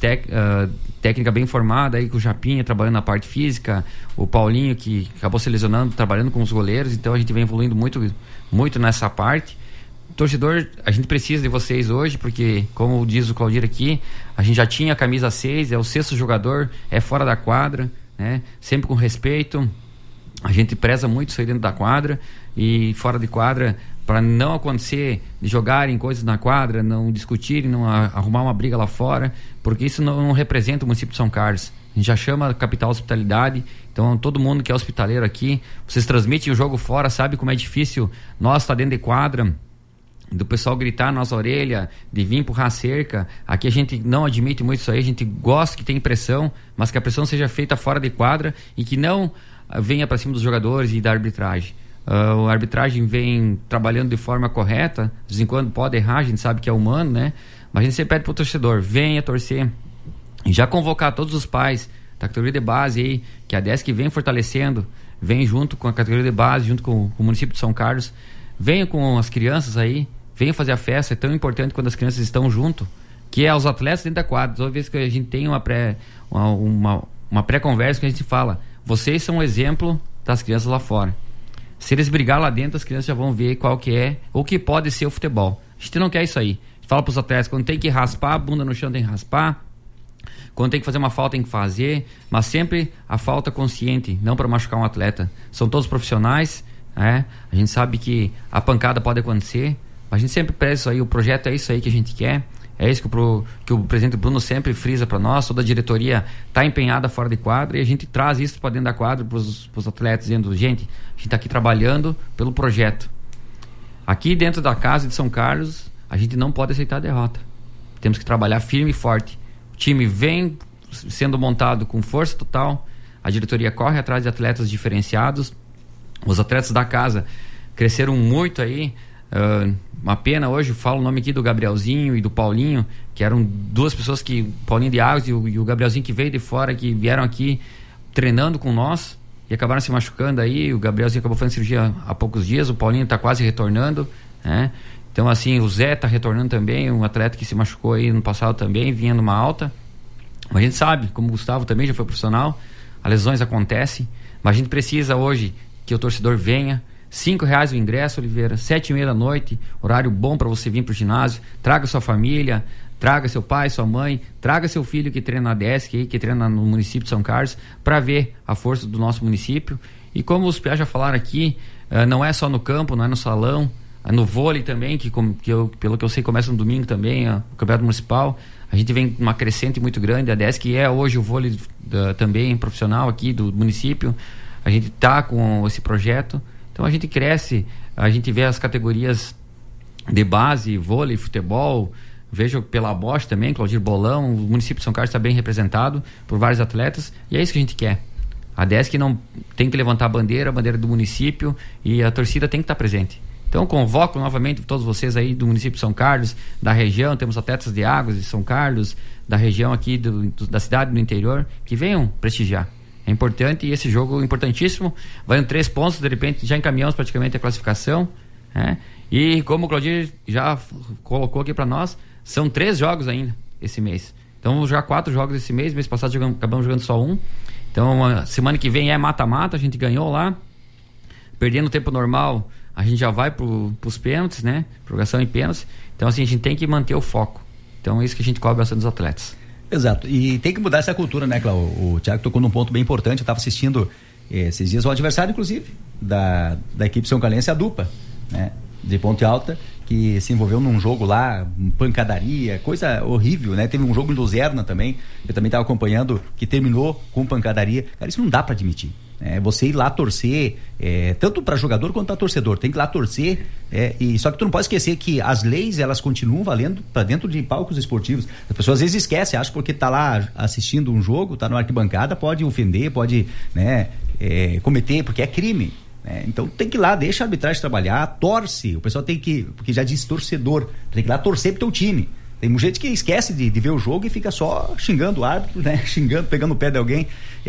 técnica bem formada, aí com o Japinha trabalhando na parte física, o Paulinho, que acabou se lesionando, trabalhando com os goleiros. Então a gente vem evoluindo muito, muito nessa parte. Torcedor, a gente precisa de vocês hoje, porque, como diz o Claudir aqui, a gente já tinha a camisa 6, é o 6º jogador, é fora da quadra, né? Sempre com respeito. A gente preza muito isso aí dentro da quadra e fora de quadra, para não acontecer de jogarem coisas na quadra, não discutirem, não arrumar uma briga lá fora, porque isso não representa o município de São Carlos. A gente já chama a capital hospitalidade, então todo mundo que é hospitaleiro aqui, vocês transmitem o jogo fora, sabe como é difícil nós estar dentro de quadra, do pessoal gritar na nossa orelha, de vir empurrar a cerca. Aqui a gente não admite muito isso aí, a gente gosta que tenha pressão, mas que a pressão seja feita fora de quadra e que não venha para cima dos jogadores e da arbitragem. A arbitragem vem trabalhando de forma correta, de vez em quando pode errar, a gente sabe que é humano, né? Mas a gente sempre pede pro torcedor, venha torcer, e já convocar todos os pais da categoria de base aí, que a Desk vem fortalecendo, vem junto com a categoria de base, junto com o município de São Carlos, venha com as crianças aí, venha fazer a festa. É tão importante quando as crianças estão junto, que é os atletas dentro da quadra. Toda vez que a gente tem uma pré-conversa, que a gente fala, vocês são um exemplo das crianças lá fora. Se eles brigar lá dentro, as crianças já vão ver qual que é, ou que pode ser o futebol. A gente não quer isso aí. A gente fala pros atletas, quando tem que raspar a bunda no chão, tem que raspar. Quando tem que fazer uma falta, tem que fazer. Mas sempre a falta consciente, não para machucar um atleta. São todos profissionais, né? A gente sabe que a pancada pode acontecer. A gente sempre preza isso aí, o projeto é isso aí que a gente quer. É isso que o presidente Bruno sempre frisa para nós. Toda a diretoria está empenhada fora de quadra e a gente traz isso para dentro da quadra para os atletas, dizendo, gente, a gente está aqui trabalhando pelo projeto. Aqui dentro da casa de São Carlos, a gente não pode aceitar a derrota. Temos que trabalhar firme e forte. O time vem sendo montado com força total, a diretoria corre atrás de atletas diferenciados. Os atletas da casa cresceram muito aí. Uma pena hoje, eu falo o nome aqui do Gabrielzinho e do Paulinho, que eram 2 pessoas que, Paulinho de Águas e o Gabrielzinho, que veio de fora, que vieram aqui treinando com nós e acabaram se machucando aí. O Gabrielzinho acabou fazendo cirurgia há poucos dias, o Paulinho está quase retornando, né? Então assim, o Zé está retornando também, um atleta que se machucou aí no passado também, vinha numa alta. Mas a gente sabe, como o Gustavo também já foi profissional, as lesões acontecem, mas a gente precisa hoje que o torcedor venha, R$5 o ingresso, Oliveira, 7:30 da noite, horário bom para você vir pro ginásio. Traga sua família, traga seu pai, sua mãe, traga seu filho que treina na DESC aí, que treina no município de São Carlos, para ver a força do nosso município. E como os piás já falaram aqui, não é só no campo, não é no salão, é no vôlei também, pelo que eu sei começa no domingo também, o campeonato municipal. A gente vem numa crescente muito grande, a DESC é hoje o vôlei também profissional aqui do município. A gente está com esse projeto, então a gente cresce, a gente vê as categorias de base, vôlei, futebol, vejo pela Bosch também, Claudir Bolão, o município de São Carlos está bem representado por vários atletas, e é isso que a gente quer. A DESC não tem que levantar a bandeira do município, e a torcida tem que estar presente. Então convoco novamente todos vocês aí do município de São Carlos, da região, temos atletas de Águas de São Carlos, da região aqui da cidade do interior, que venham prestigiar. É importante, e esse jogo é importantíssimo, vai em 3 pontos, de repente já encaminhamos praticamente a classificação, né? E como o Claudir já colocou aqui para nós, são 3 jogos ainda esse mês. Então vamos jogar 4 jogos esse mês passado acabamos jogando só 1. Então a semana que vem é mata-mata, a gente ganhou lá, perdendo o tempo normal, a gente já vai pros pênaltis, né? Prorrogação em pênaltis. Então assim, a gente tem que manter o foco. Então é isso que a gente cobra bastante dos atletas. Exato, e tem que mudar essa cultura, né, Cláudio? O Thiago tocou num ponto bem importante. Eu estava assistindo esses dias o adversário, inclusive, da equipe São Carlense, a Dupa, né, de Ponte Alta, que se envolveu num jogo lá, pancadaria, coisa horrível, né? Teve um jogo em Luzerna também, eu também estava acompanhando, que terminou com pancadaria. Cara, isso não dá para admitir. Você ir lá torcer, tanto para jogador quanto para torcedor, tem que ir lá torcer, e só que tu não pode esquecer que as leis, elas continuam valendo para dentro de palcos esportivos. As pessoas às vezes esquecem, acham porque tá lá assistindo um jogo, tá na arquibancada, pode ofender, pode, né, cometer, porque é crime. Então tem que ir lá, deixa a arbitragem trabalhar, torce. O pessoal tem que, porque já disse torcedor, tem que ir lá torcer pro teu time. Tem gente que esquece de ver o jogo e fica só xingando o árbitro, né? Xingando, pegando o pé de alguém,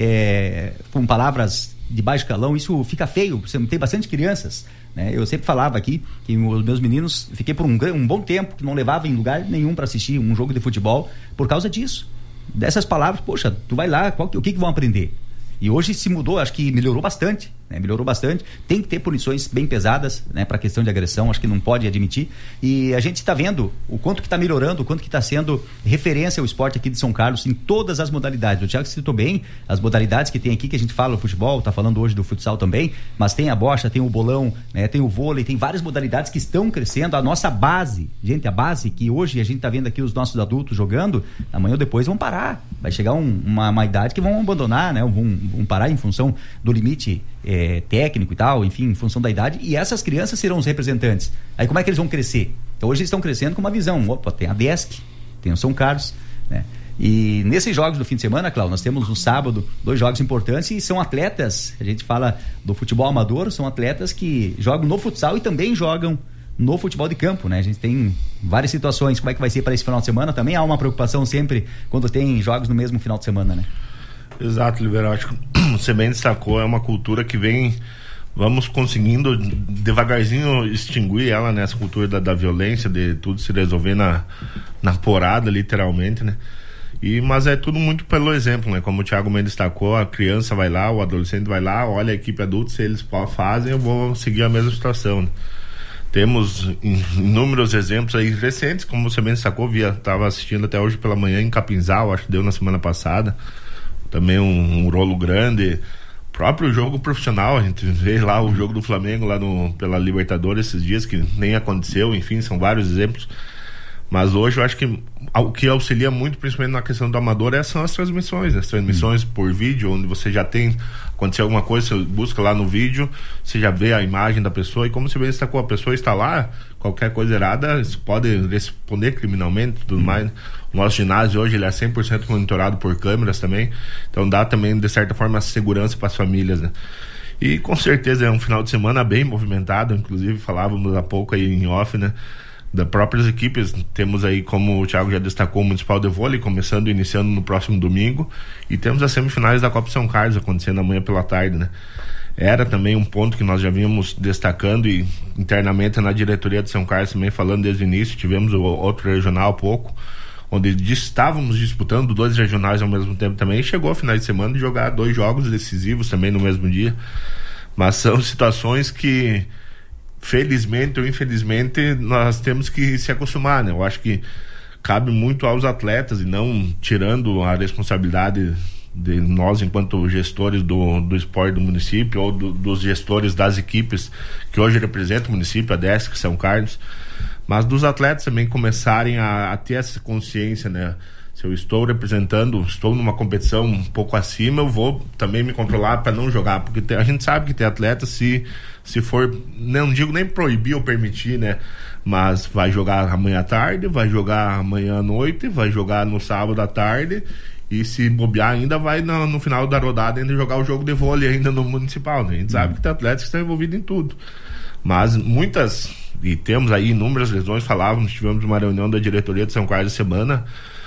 com palavras de baixo calão. Isso fica feio. Você tem bastante crianças, né? Eu sempre falava aqui que os meus meninos, fiquei por um bom tempo que não levava em lugar nenhum para assistir um jogo de futebol por causa disso. Dessas palavras, poxa, tu vai lá, o que vão aprender? E hoje se mudou, acho que melhorou bastante, né? Melhorou bastante. Tem que ter punições bem pesadas, né, para questão de agressão, acho que não pode admitir. E a gente está vendo o quanto que está melhorando, o quanto que está sendo referência ao esporte aqui de São Carlos em todas as modalidades. O Thiago citou bem as modalidades que tem aqui, que a gente fala do futebol, está falando hoje do futsal também, mas tem a bocha, tem o bolão, né, tem o vôlei, tem várias modalidades que estão crescendo. A nossa base, gente, a base que hoje a gente está vendo aqui os nossos adultos jogando, amanhã ou depois vão parar. Vai chegar uma idade que vão abandonar, né, vão parar em função do limite técnico e tal, enfim, em função da idade, e essas crianças serão os representantes. Aí como é que eles vão crescer? Então hoje eles estão crescendo com uma visão, tem a DESC, tem o São Carlos, né? E nesses jogos do fim de semana, Cláudio, nós temos no sábado 2 jogos importantes, e são atletas, a gente fala do futebol amador, são atletas que jogam no futsal e também jogam no futebol de campo, né? A gente tem várias situações. Como é que vai ser para esse final de semana? Também há uma preocupação sempre quando tem jogos no mesmo final de semana, né? Exato, Libera. Acho que você bem destacou, é uma cultura que vamos conseguindo devagarzinho extinguir ela, né? Essa cultura da violência, de tudo se resolver na porrada, literalmente, né? Mas é tudo muito pelo exemplo, né? Como o Thiago bem destacou, a criança vai lá, o adolescente vai lá, olha a equipe adulta, se eles fazem, eu vou seguir a mesma situação, né? Temos inúmeros exemplos aí recentes, como você bem destacou, estava assistindo até hoje pela manhã em Capinzal, acho que deu na semana passada, também um rolo grande. Próprio jogo profissional, a gente vê lá o jogo do Flamengo lá pela Libertadores esses dias, que nem aconteceu, enfim, são vários exemplos. Mas hoje eu acho que o que auxilia muito, principalmente na questão do amador, são as transmissões, né? As transmissões por vídeo, onde você já tem, aconteceu alguma coisa, você busca lá no vídeo, você já vê a imagem da pessoa, e como você bem destacou, a pessoa está lá, qualquer coisa errada, você pode responder criminalmente e tudo mais. O nosso ginásio hoje ele é 100% monitorado por câmeras também, então dá também, de certa forma, segurança para as famílias, né? E com certeza é um final de semana bem movimentado, inclusive falávamos há pouco aí em off, né? Das próprias equipes, temos aí, como o Thiago já destacou, o Municipal de Vôlei começando e iniciando no próximo domingo, e temos as semifinais da Copa São Carlos acontecendo amanhã pela tarde, né? Era também um ponto que nós já vínhamos destacando, e internamente na diretoria de São Carlos também falando desde o início. Tivemos o outro regional há pouco, onde estávamos disputando 2 regionais ao mesmo tempo também, e chegou a final de semana de jogar 2 jogos decisivos também no mesmo dia. Mas são situações que, felizmente ou infelizmente, nós temos que se acostumar, né? Eu acho que cabe muito aos atletas, e não tirando a responsabilidade de nós enquanto gestores do esporte do município, ou dos gestores das equipes que hoje representam o município, a DESC, São Carlos, mas dos atletas também começarem a ter essa consciência, né? Se eu estou representando, estou numa competição um pouco acima, eu vou também me controlar para não jogar, porque a gente sabe que tem atletas, se for, não digo nem proibir ou permitir, né? Mas vai jogar amanhã à tarde, vai jogar amanhã à noite, vai jogar no sábado à tarde, e se bobear ainda vai no final da rodada ainda jogar o jogo de vôlei ainda no municipal, né? A gente sabe que tem atletas que estão envolvidos em tudo, mas muitas, e temos aí inúmeras lesões. Tivemos uma reunião da diretoria de São Carlos semana,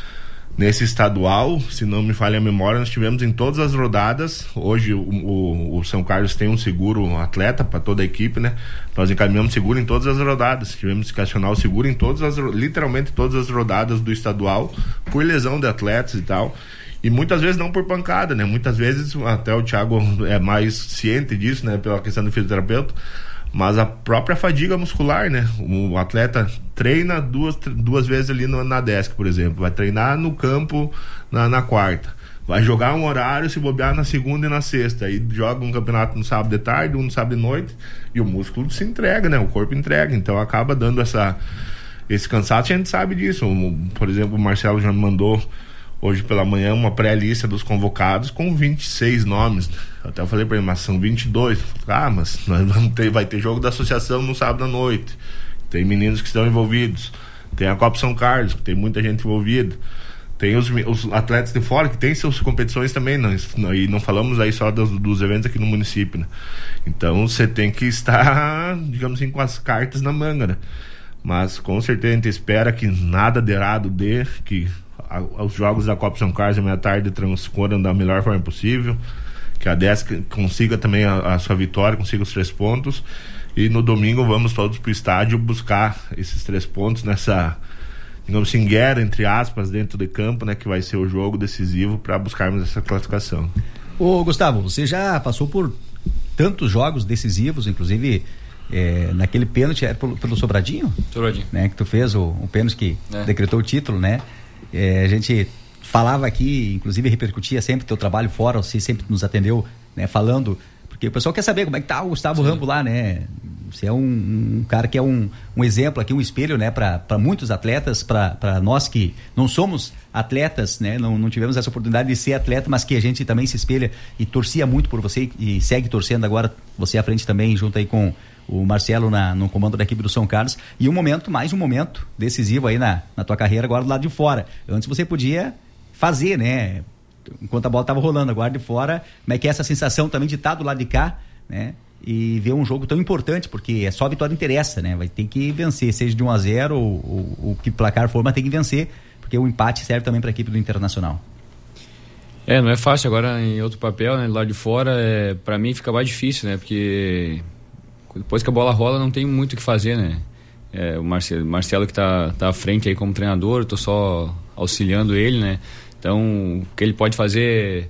nesse estadual, se não me falha a memória, nós tivemos em todas as rodadas. Hoje o São Carlos tem um seguro atleta para toda a equipe, né? Nós encaminhamos seguro em todas as rodadas, tivemos que acionar o seguro em literalmente todas as rodadas do estadual, por lesão de atletas e tal, e muitas vezes não por pancada, né? Muitas vezes, até o Thiago é mais ciente disso, né? Pela questão do fisioterapeuta, mas a própria fadiga muscular, né? O atleta treina duas vezes ali na desk, por exemplo, vai treinar no campo na quarta, vai jogar um horário, se bobear na segunda e na sexta, aí joga um campeonato no sábado de tarde, um no sábado de noite, e o músculo se entrega, né? O corpo entrega, então acaba dando esse cansaço. A gente sabe disso. Por exemplo, o Marcelo já me mandou hoje pela manhã uma pré-lista dos convocados com 26 nomes. Até eu falei pra ele, mas são 22. Mas nós vai ter jogo da associação no sábado à noite. Tem meninos que estão envolvidos. Tem a Copa São Carlos, que tem muita gente envolvida. Tem os atletas de fora, que tem suas competições também. E não falamos aí só dos eventos aqui no município, né? Então você tem que estar, digamos assim, com as cartas na manga, né? Mas com certeza a gente espera que nada de errado dê, que os jogos da Copa São Carlos amanhã à tarde transcorram da melhor forma possível, que a DESC consiga também a sua vitória, consiga os 3 pontos, e no domingo vamos todos pro estádio buscar esses 3 pontos nessa, digamos assim, guerra, entre aspas, dentro de campo, né, que vai ser o jogo decisivo para buscarmos essa classificação. Ô Gustavo, você já passou por tantos jogos decisivos, inclusive naquele pênalti pelo Sobradinho, né, que tu fez o pênalti que decretou o título, né? A gente falava aqui, inclusive repercutia sempre teu trabalho fora, você sempre nos atendeu, né, falando, porque o pessoal quer saber como é que tá o Gustavo Rambo lá, né? Você é um cara que é um exemplo aqui, um espelho, né, para muitos atletas, para nós que não somos atletas, né, não tivemos essa oportunidade de ser atleta, mas que a gente também se espelha e torcia muito por você e segue torcendo agora, você à frente também, junto aí com o Marcelo no comando da equipe do São Carlos, e mais um momento decisivo aí na tua carreira agora do lado de fora. Antes você podia fazer, né, enquanto a bola estava rolando, agora de fora, como é que é essa sensação também de estar do lado de cá, né, e ver um jogo tão importante, porque é só a vitória interessa, né, vai ter que vencer, seja de 1-0 ou o que placar for, mas tem que vencer, porque o empate serve também para a equipe do Internacional. Não é fácil agora em outro papel, né, do lado de fora, para mim fica mais difícil, né, porque depois que a bola rola não tem muito o que fazer, né? O Marcelo que tá à frente aí como treinador, eu tô só auxiliando ele, né? Então, o que ele pode fazer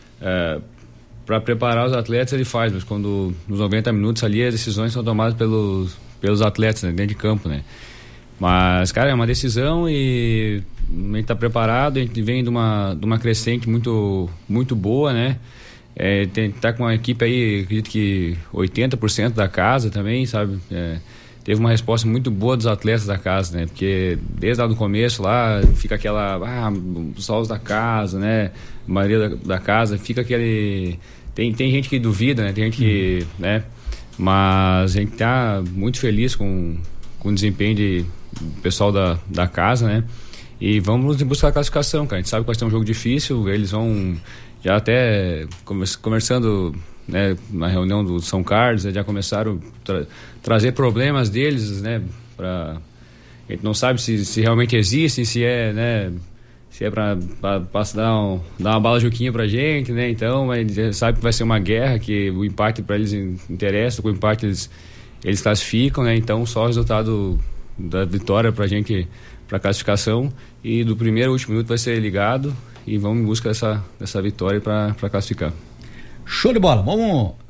para preparar os atletas, ele faz, mas quando nos 90 minutos ali as decisões são tomadas pelos atletas, né, dentro de campo, né? Mas, cara, é uma decisão e a gente tá preparado, a gente vem de uma crescente muito, muito boa, né? Tá com uma equipe aí, acredito que 80% da casa também, sabe? Teve uma resposta muito boa dos atletas da casa, né? Porque desde lá do começo lá fica aquela, só os da casa, né? A maioria da casa fica aquele, tem gente que duvida, né? Tem gente que, né? Mas a gente tá muito feliz com o desempenho do pessoal da casa, né? E vamos buscar a classificação, cara. A gente sabe que vai ser um jogo difícil, eles vão já até conversando, né, na reunião do São Carlos, já começaram a trazer problemas deles, né, a gente não sabe se realmente existem, se é para dar uma bala juquinha pra gente, né, então, mas sabe que vai ser uma guerra, que o empate para eles interessa, com o empate eles classificam, né, então só o resultado da vitória pra gente, pra classificação, e do primeiro ao último minuto vai ser ligado, e vamos em busca dessa vitória para classificar. Show de bola, vamos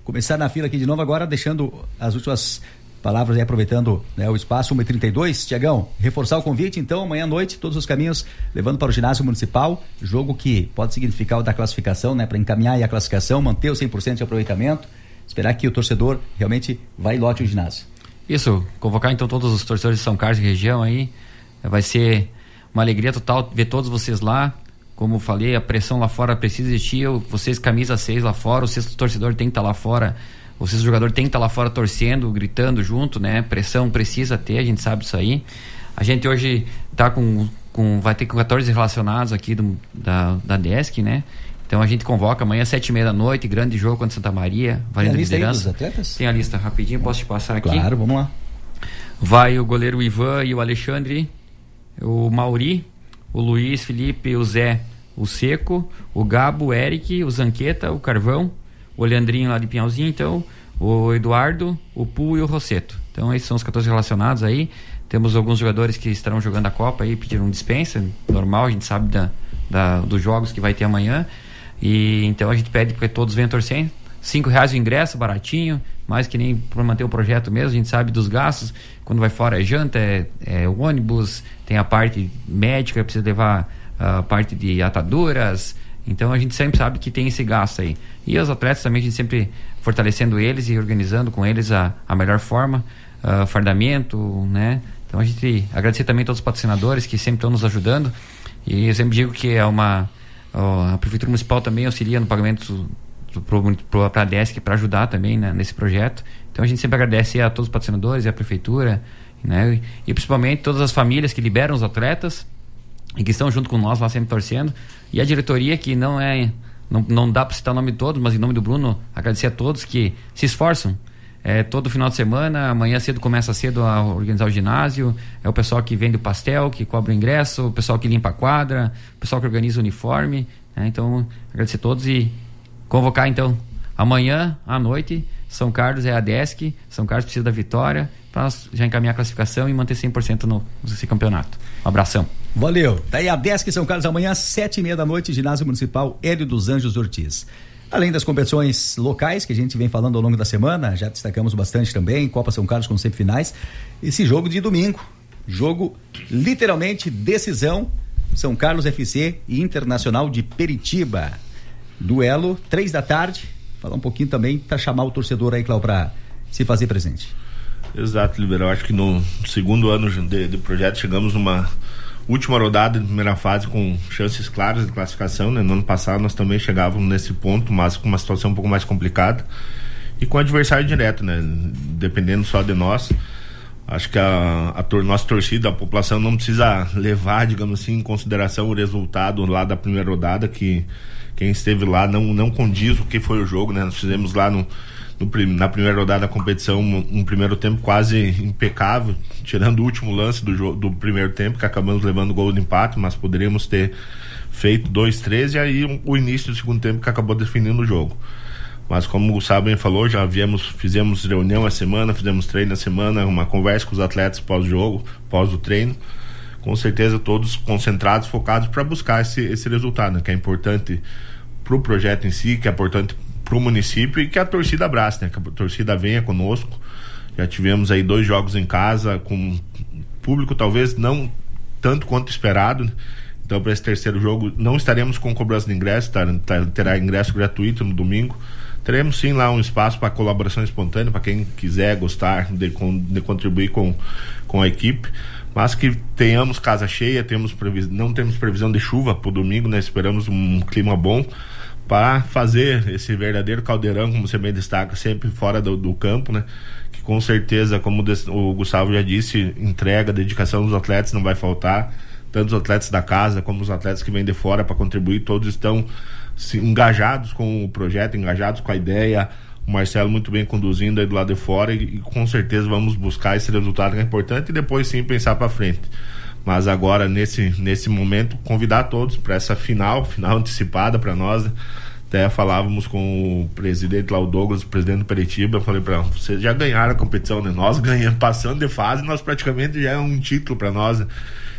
começar na fila aqui de novo agora, deixando as últimas palavras aí, aproveitando, né, o espaço 1h32. Tiagão, reforçar o convite, então, amanhã à noite, todos os caminhos levando para o ginásio municipal, jogo que pode significar o da classificação, né, para encaminhar aí a classificação, manter o 100% de aproveitamento, esperar que o torcedor realmente vai e lote o ginásio. Isso, convocar então todos os torcedores de São Carlos e região aí, vai ser uma alegria total ver todos vocês lá. Como eu falei, a pressão lá fora precisa existir, vocês camisa 6 lá fora, o sexto torcedor tem que estar lá fora, o sexto jogador tem que estar lá fora torcendo, gritando junto, né? Pressão precisa ter, a gente sabe disso aí. A gente hoje tá vai ter com 14 relacionados aqui da Desk, né? Então a gente convoca amanhã às 7h30 da noite, grande jogo contra Santa Maria, valendo liderança. Atletas? Tem a lista rapidinho, posso te passar aqui? Claro, vamos lá. Vai o goleiro Ivan e o Alexandre, o Mauri, o Luiz, Felipe, o Zé, o Seco, o Gabo, o Eric, o Zanqueta, o Carvão, o Leandrinho lá de Pinhalzinho, então, o Eduardo, o Pu e o Rosseto. Então esses são os 14 relacionados aí. Temos alguns jogadores que estarão jogando a Copa aí, pediram dispensa, normal, a gente sabe dos jogos que vai ter amanhã. E então a gente pede que todos venham torcendo. R$5 o ingresso, baratinho, mais que nem para manter o projeto mesmo, a gente sabe dos gastos. Quando vai fora é janta, é ônibus, tem a parte médica, precisa levar a parte de ataduras. Então a gente sempre sabe que tem esse gasto aí. E os atletas também, a gente sempre fortalecendo eles e organizando com eles a melhor forma, fardamento, né? Então a gente agradecer também a todos os patrocinadores que sempre estão nos ajudando. E eu sempre digo que a Prefeitura Municipal também auxilia no pagamento para a Desk para ajudar também, né, nesse projeto. Então a gente sempre agradece a todos os patrocinadores e a Prefeitura, né, e principalmente todas as famílias que liberam os atletas e que estão junto com nós lá sempre torcendo, e a diretoria que não dá para citar o nome de todos, mas em nome do Bruno, agradecer a todos que se esforçam. Todo final de semana, amanhã cedo começa cedo a organizar o ginásio, é o pessoal que vende o pastel, que cobra o ingresso, o pessoal que limpa a quadra, o pessoal que organiza o uniforme, né? Então agradecer a todos e convocar então amanhã à noite. São Carlos é a Desk, São Carlos precisa da vitória para já encaminhar a classificação e manter 100% nesse campeonato. Um abração. Valeu. Tá aí a Desk São Carlos amanhã às 7h30 da noite, ginásio municipal Hélio dos Anjos Ortiz. Além das competições locais que a gente vem falando ao longo da semana, já destacamos bastante também, Copa São Carlos com semifinais, esse jogo de domingo, jogo literalmente decisão, São Carlos FC e Internacional de Peritiba, duelo 3h, falar um pouquinho também para chamar o torcedor aí, Cláudio, para se fazer presente. Exato, Liberal, acho que no segundo ano de projeto chegamos numa última rodada de primeira fase com chances claras de classificação, né? No ano passado nós também chegávamos nesse ponto, mas com uma situação um pouco mais complicada e com adversário direto, né? Dependendo só de nós, acho que a nossa torcida, a população não precisa levar, digamos assim, em consideração o resultado lá da primeira rodada, que quem esteve lá não condiz o que foi o jogo, né? Nós fizemos lá na primeira rodada da competição um primeiro tempo quase impecável, tirando o último lance do primeiro tempo, que acabamos levando o gol de empate, mas poderíamos ter feito 2-3, e aí o início do segundo tempo que acabou definindo o jogo. Mas como o Gustavo bem falou, fizemos reunião a semana, fizemos treino a semana, uma conversa com os atletas pós-jogo, pós o treino, com certeza todos concentrados, focados para buscar esse resultado, né? Que é importante para o projeto em si, que é importante para o município e que a torcida abrace, né? Que a torcida venha conosco. Já tivemos aí 2 jogos em casa com público talvez não tanto quanto esperado, né? Então para esse terceiro jogo não estaremos com cobrança de ingresso, terá ingresso gratuito no domingo. Teremos sim lá um espaço para colaboração espontânea, para quem quiser gostar de contribuir com a equipe, mas que tenhamos casa cheia, não temos previsão de chuva para o domingo, né? Esperamos um clima bom para fazer esse verdadeiro caldeirão, como você bem destaca, sempre fora do campo, né? Que com certeza, como o Gustavo já disse, entrega, dedicação dos atletas não vai faltar, tanto os atletas da casa como os atletas que vêm de fora para contribuir, todos estão engajados com o projeto, engajados com a ideia, o Marcelo muito bem conduzindo aí do lado de fora e com certeza vamos buscar esse resultado que é importante e depois sim pensar para frente. Mas agora nesse momento convidar todos para essa final antecipada para nós. Até falávamos com o presidente lá, o Douglas, o presidente do Peritiba, eu falei para vocês já ganharam a competição, né? Nós ganhamos, passando de fase, nós praticamente já é um título para nós.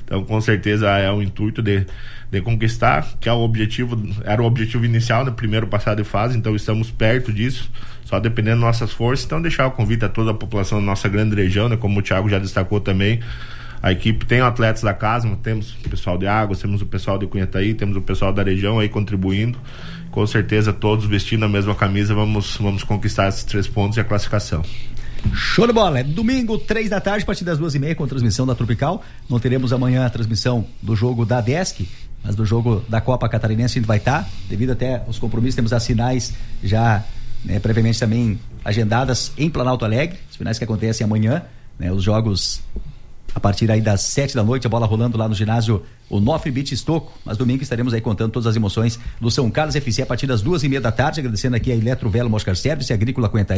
Então, com certeza é o intuito de conquistar, que é era o objetivo inicial no primeiro passado de fase, então estamos perto disso, só dependendo das nossas forças. Então, deixar o convite a toda a população da nossa grande região, né? Como o Thiago já destacou também, a equipe tem atletas da casa, temos o pessoal de Águas, temos o pessoal de Cunhataí, temos o pessoal da região aí contribuindo. Com certeza, todos vestindo a mesma camisa, vamos conquistar esses 3 pontos e a classificação. Show de bola, é domingo, 3 da tarde, a partir das 2h30, com transmissão da Tropical. Não teremos amanhã a transmissão do jogo da Desk, mas do jogo da Copa Catarinense a gente vai estar, devido até aos compromissos, temos as finais já previamente também agendadas em Planalto Alegre, as finais que acontecem amanhã, os jogos a partir aí das 7 da noite, a bola rolando lá no ginásio o Nofre Beach Estoco, mas domingo estaremos aí contando todas as emoções do São Carlos FC a partir das 2h30 da tarde, agradecendo aqui a Eletrovelo Moscar Service, a Agrícola Cunhataí,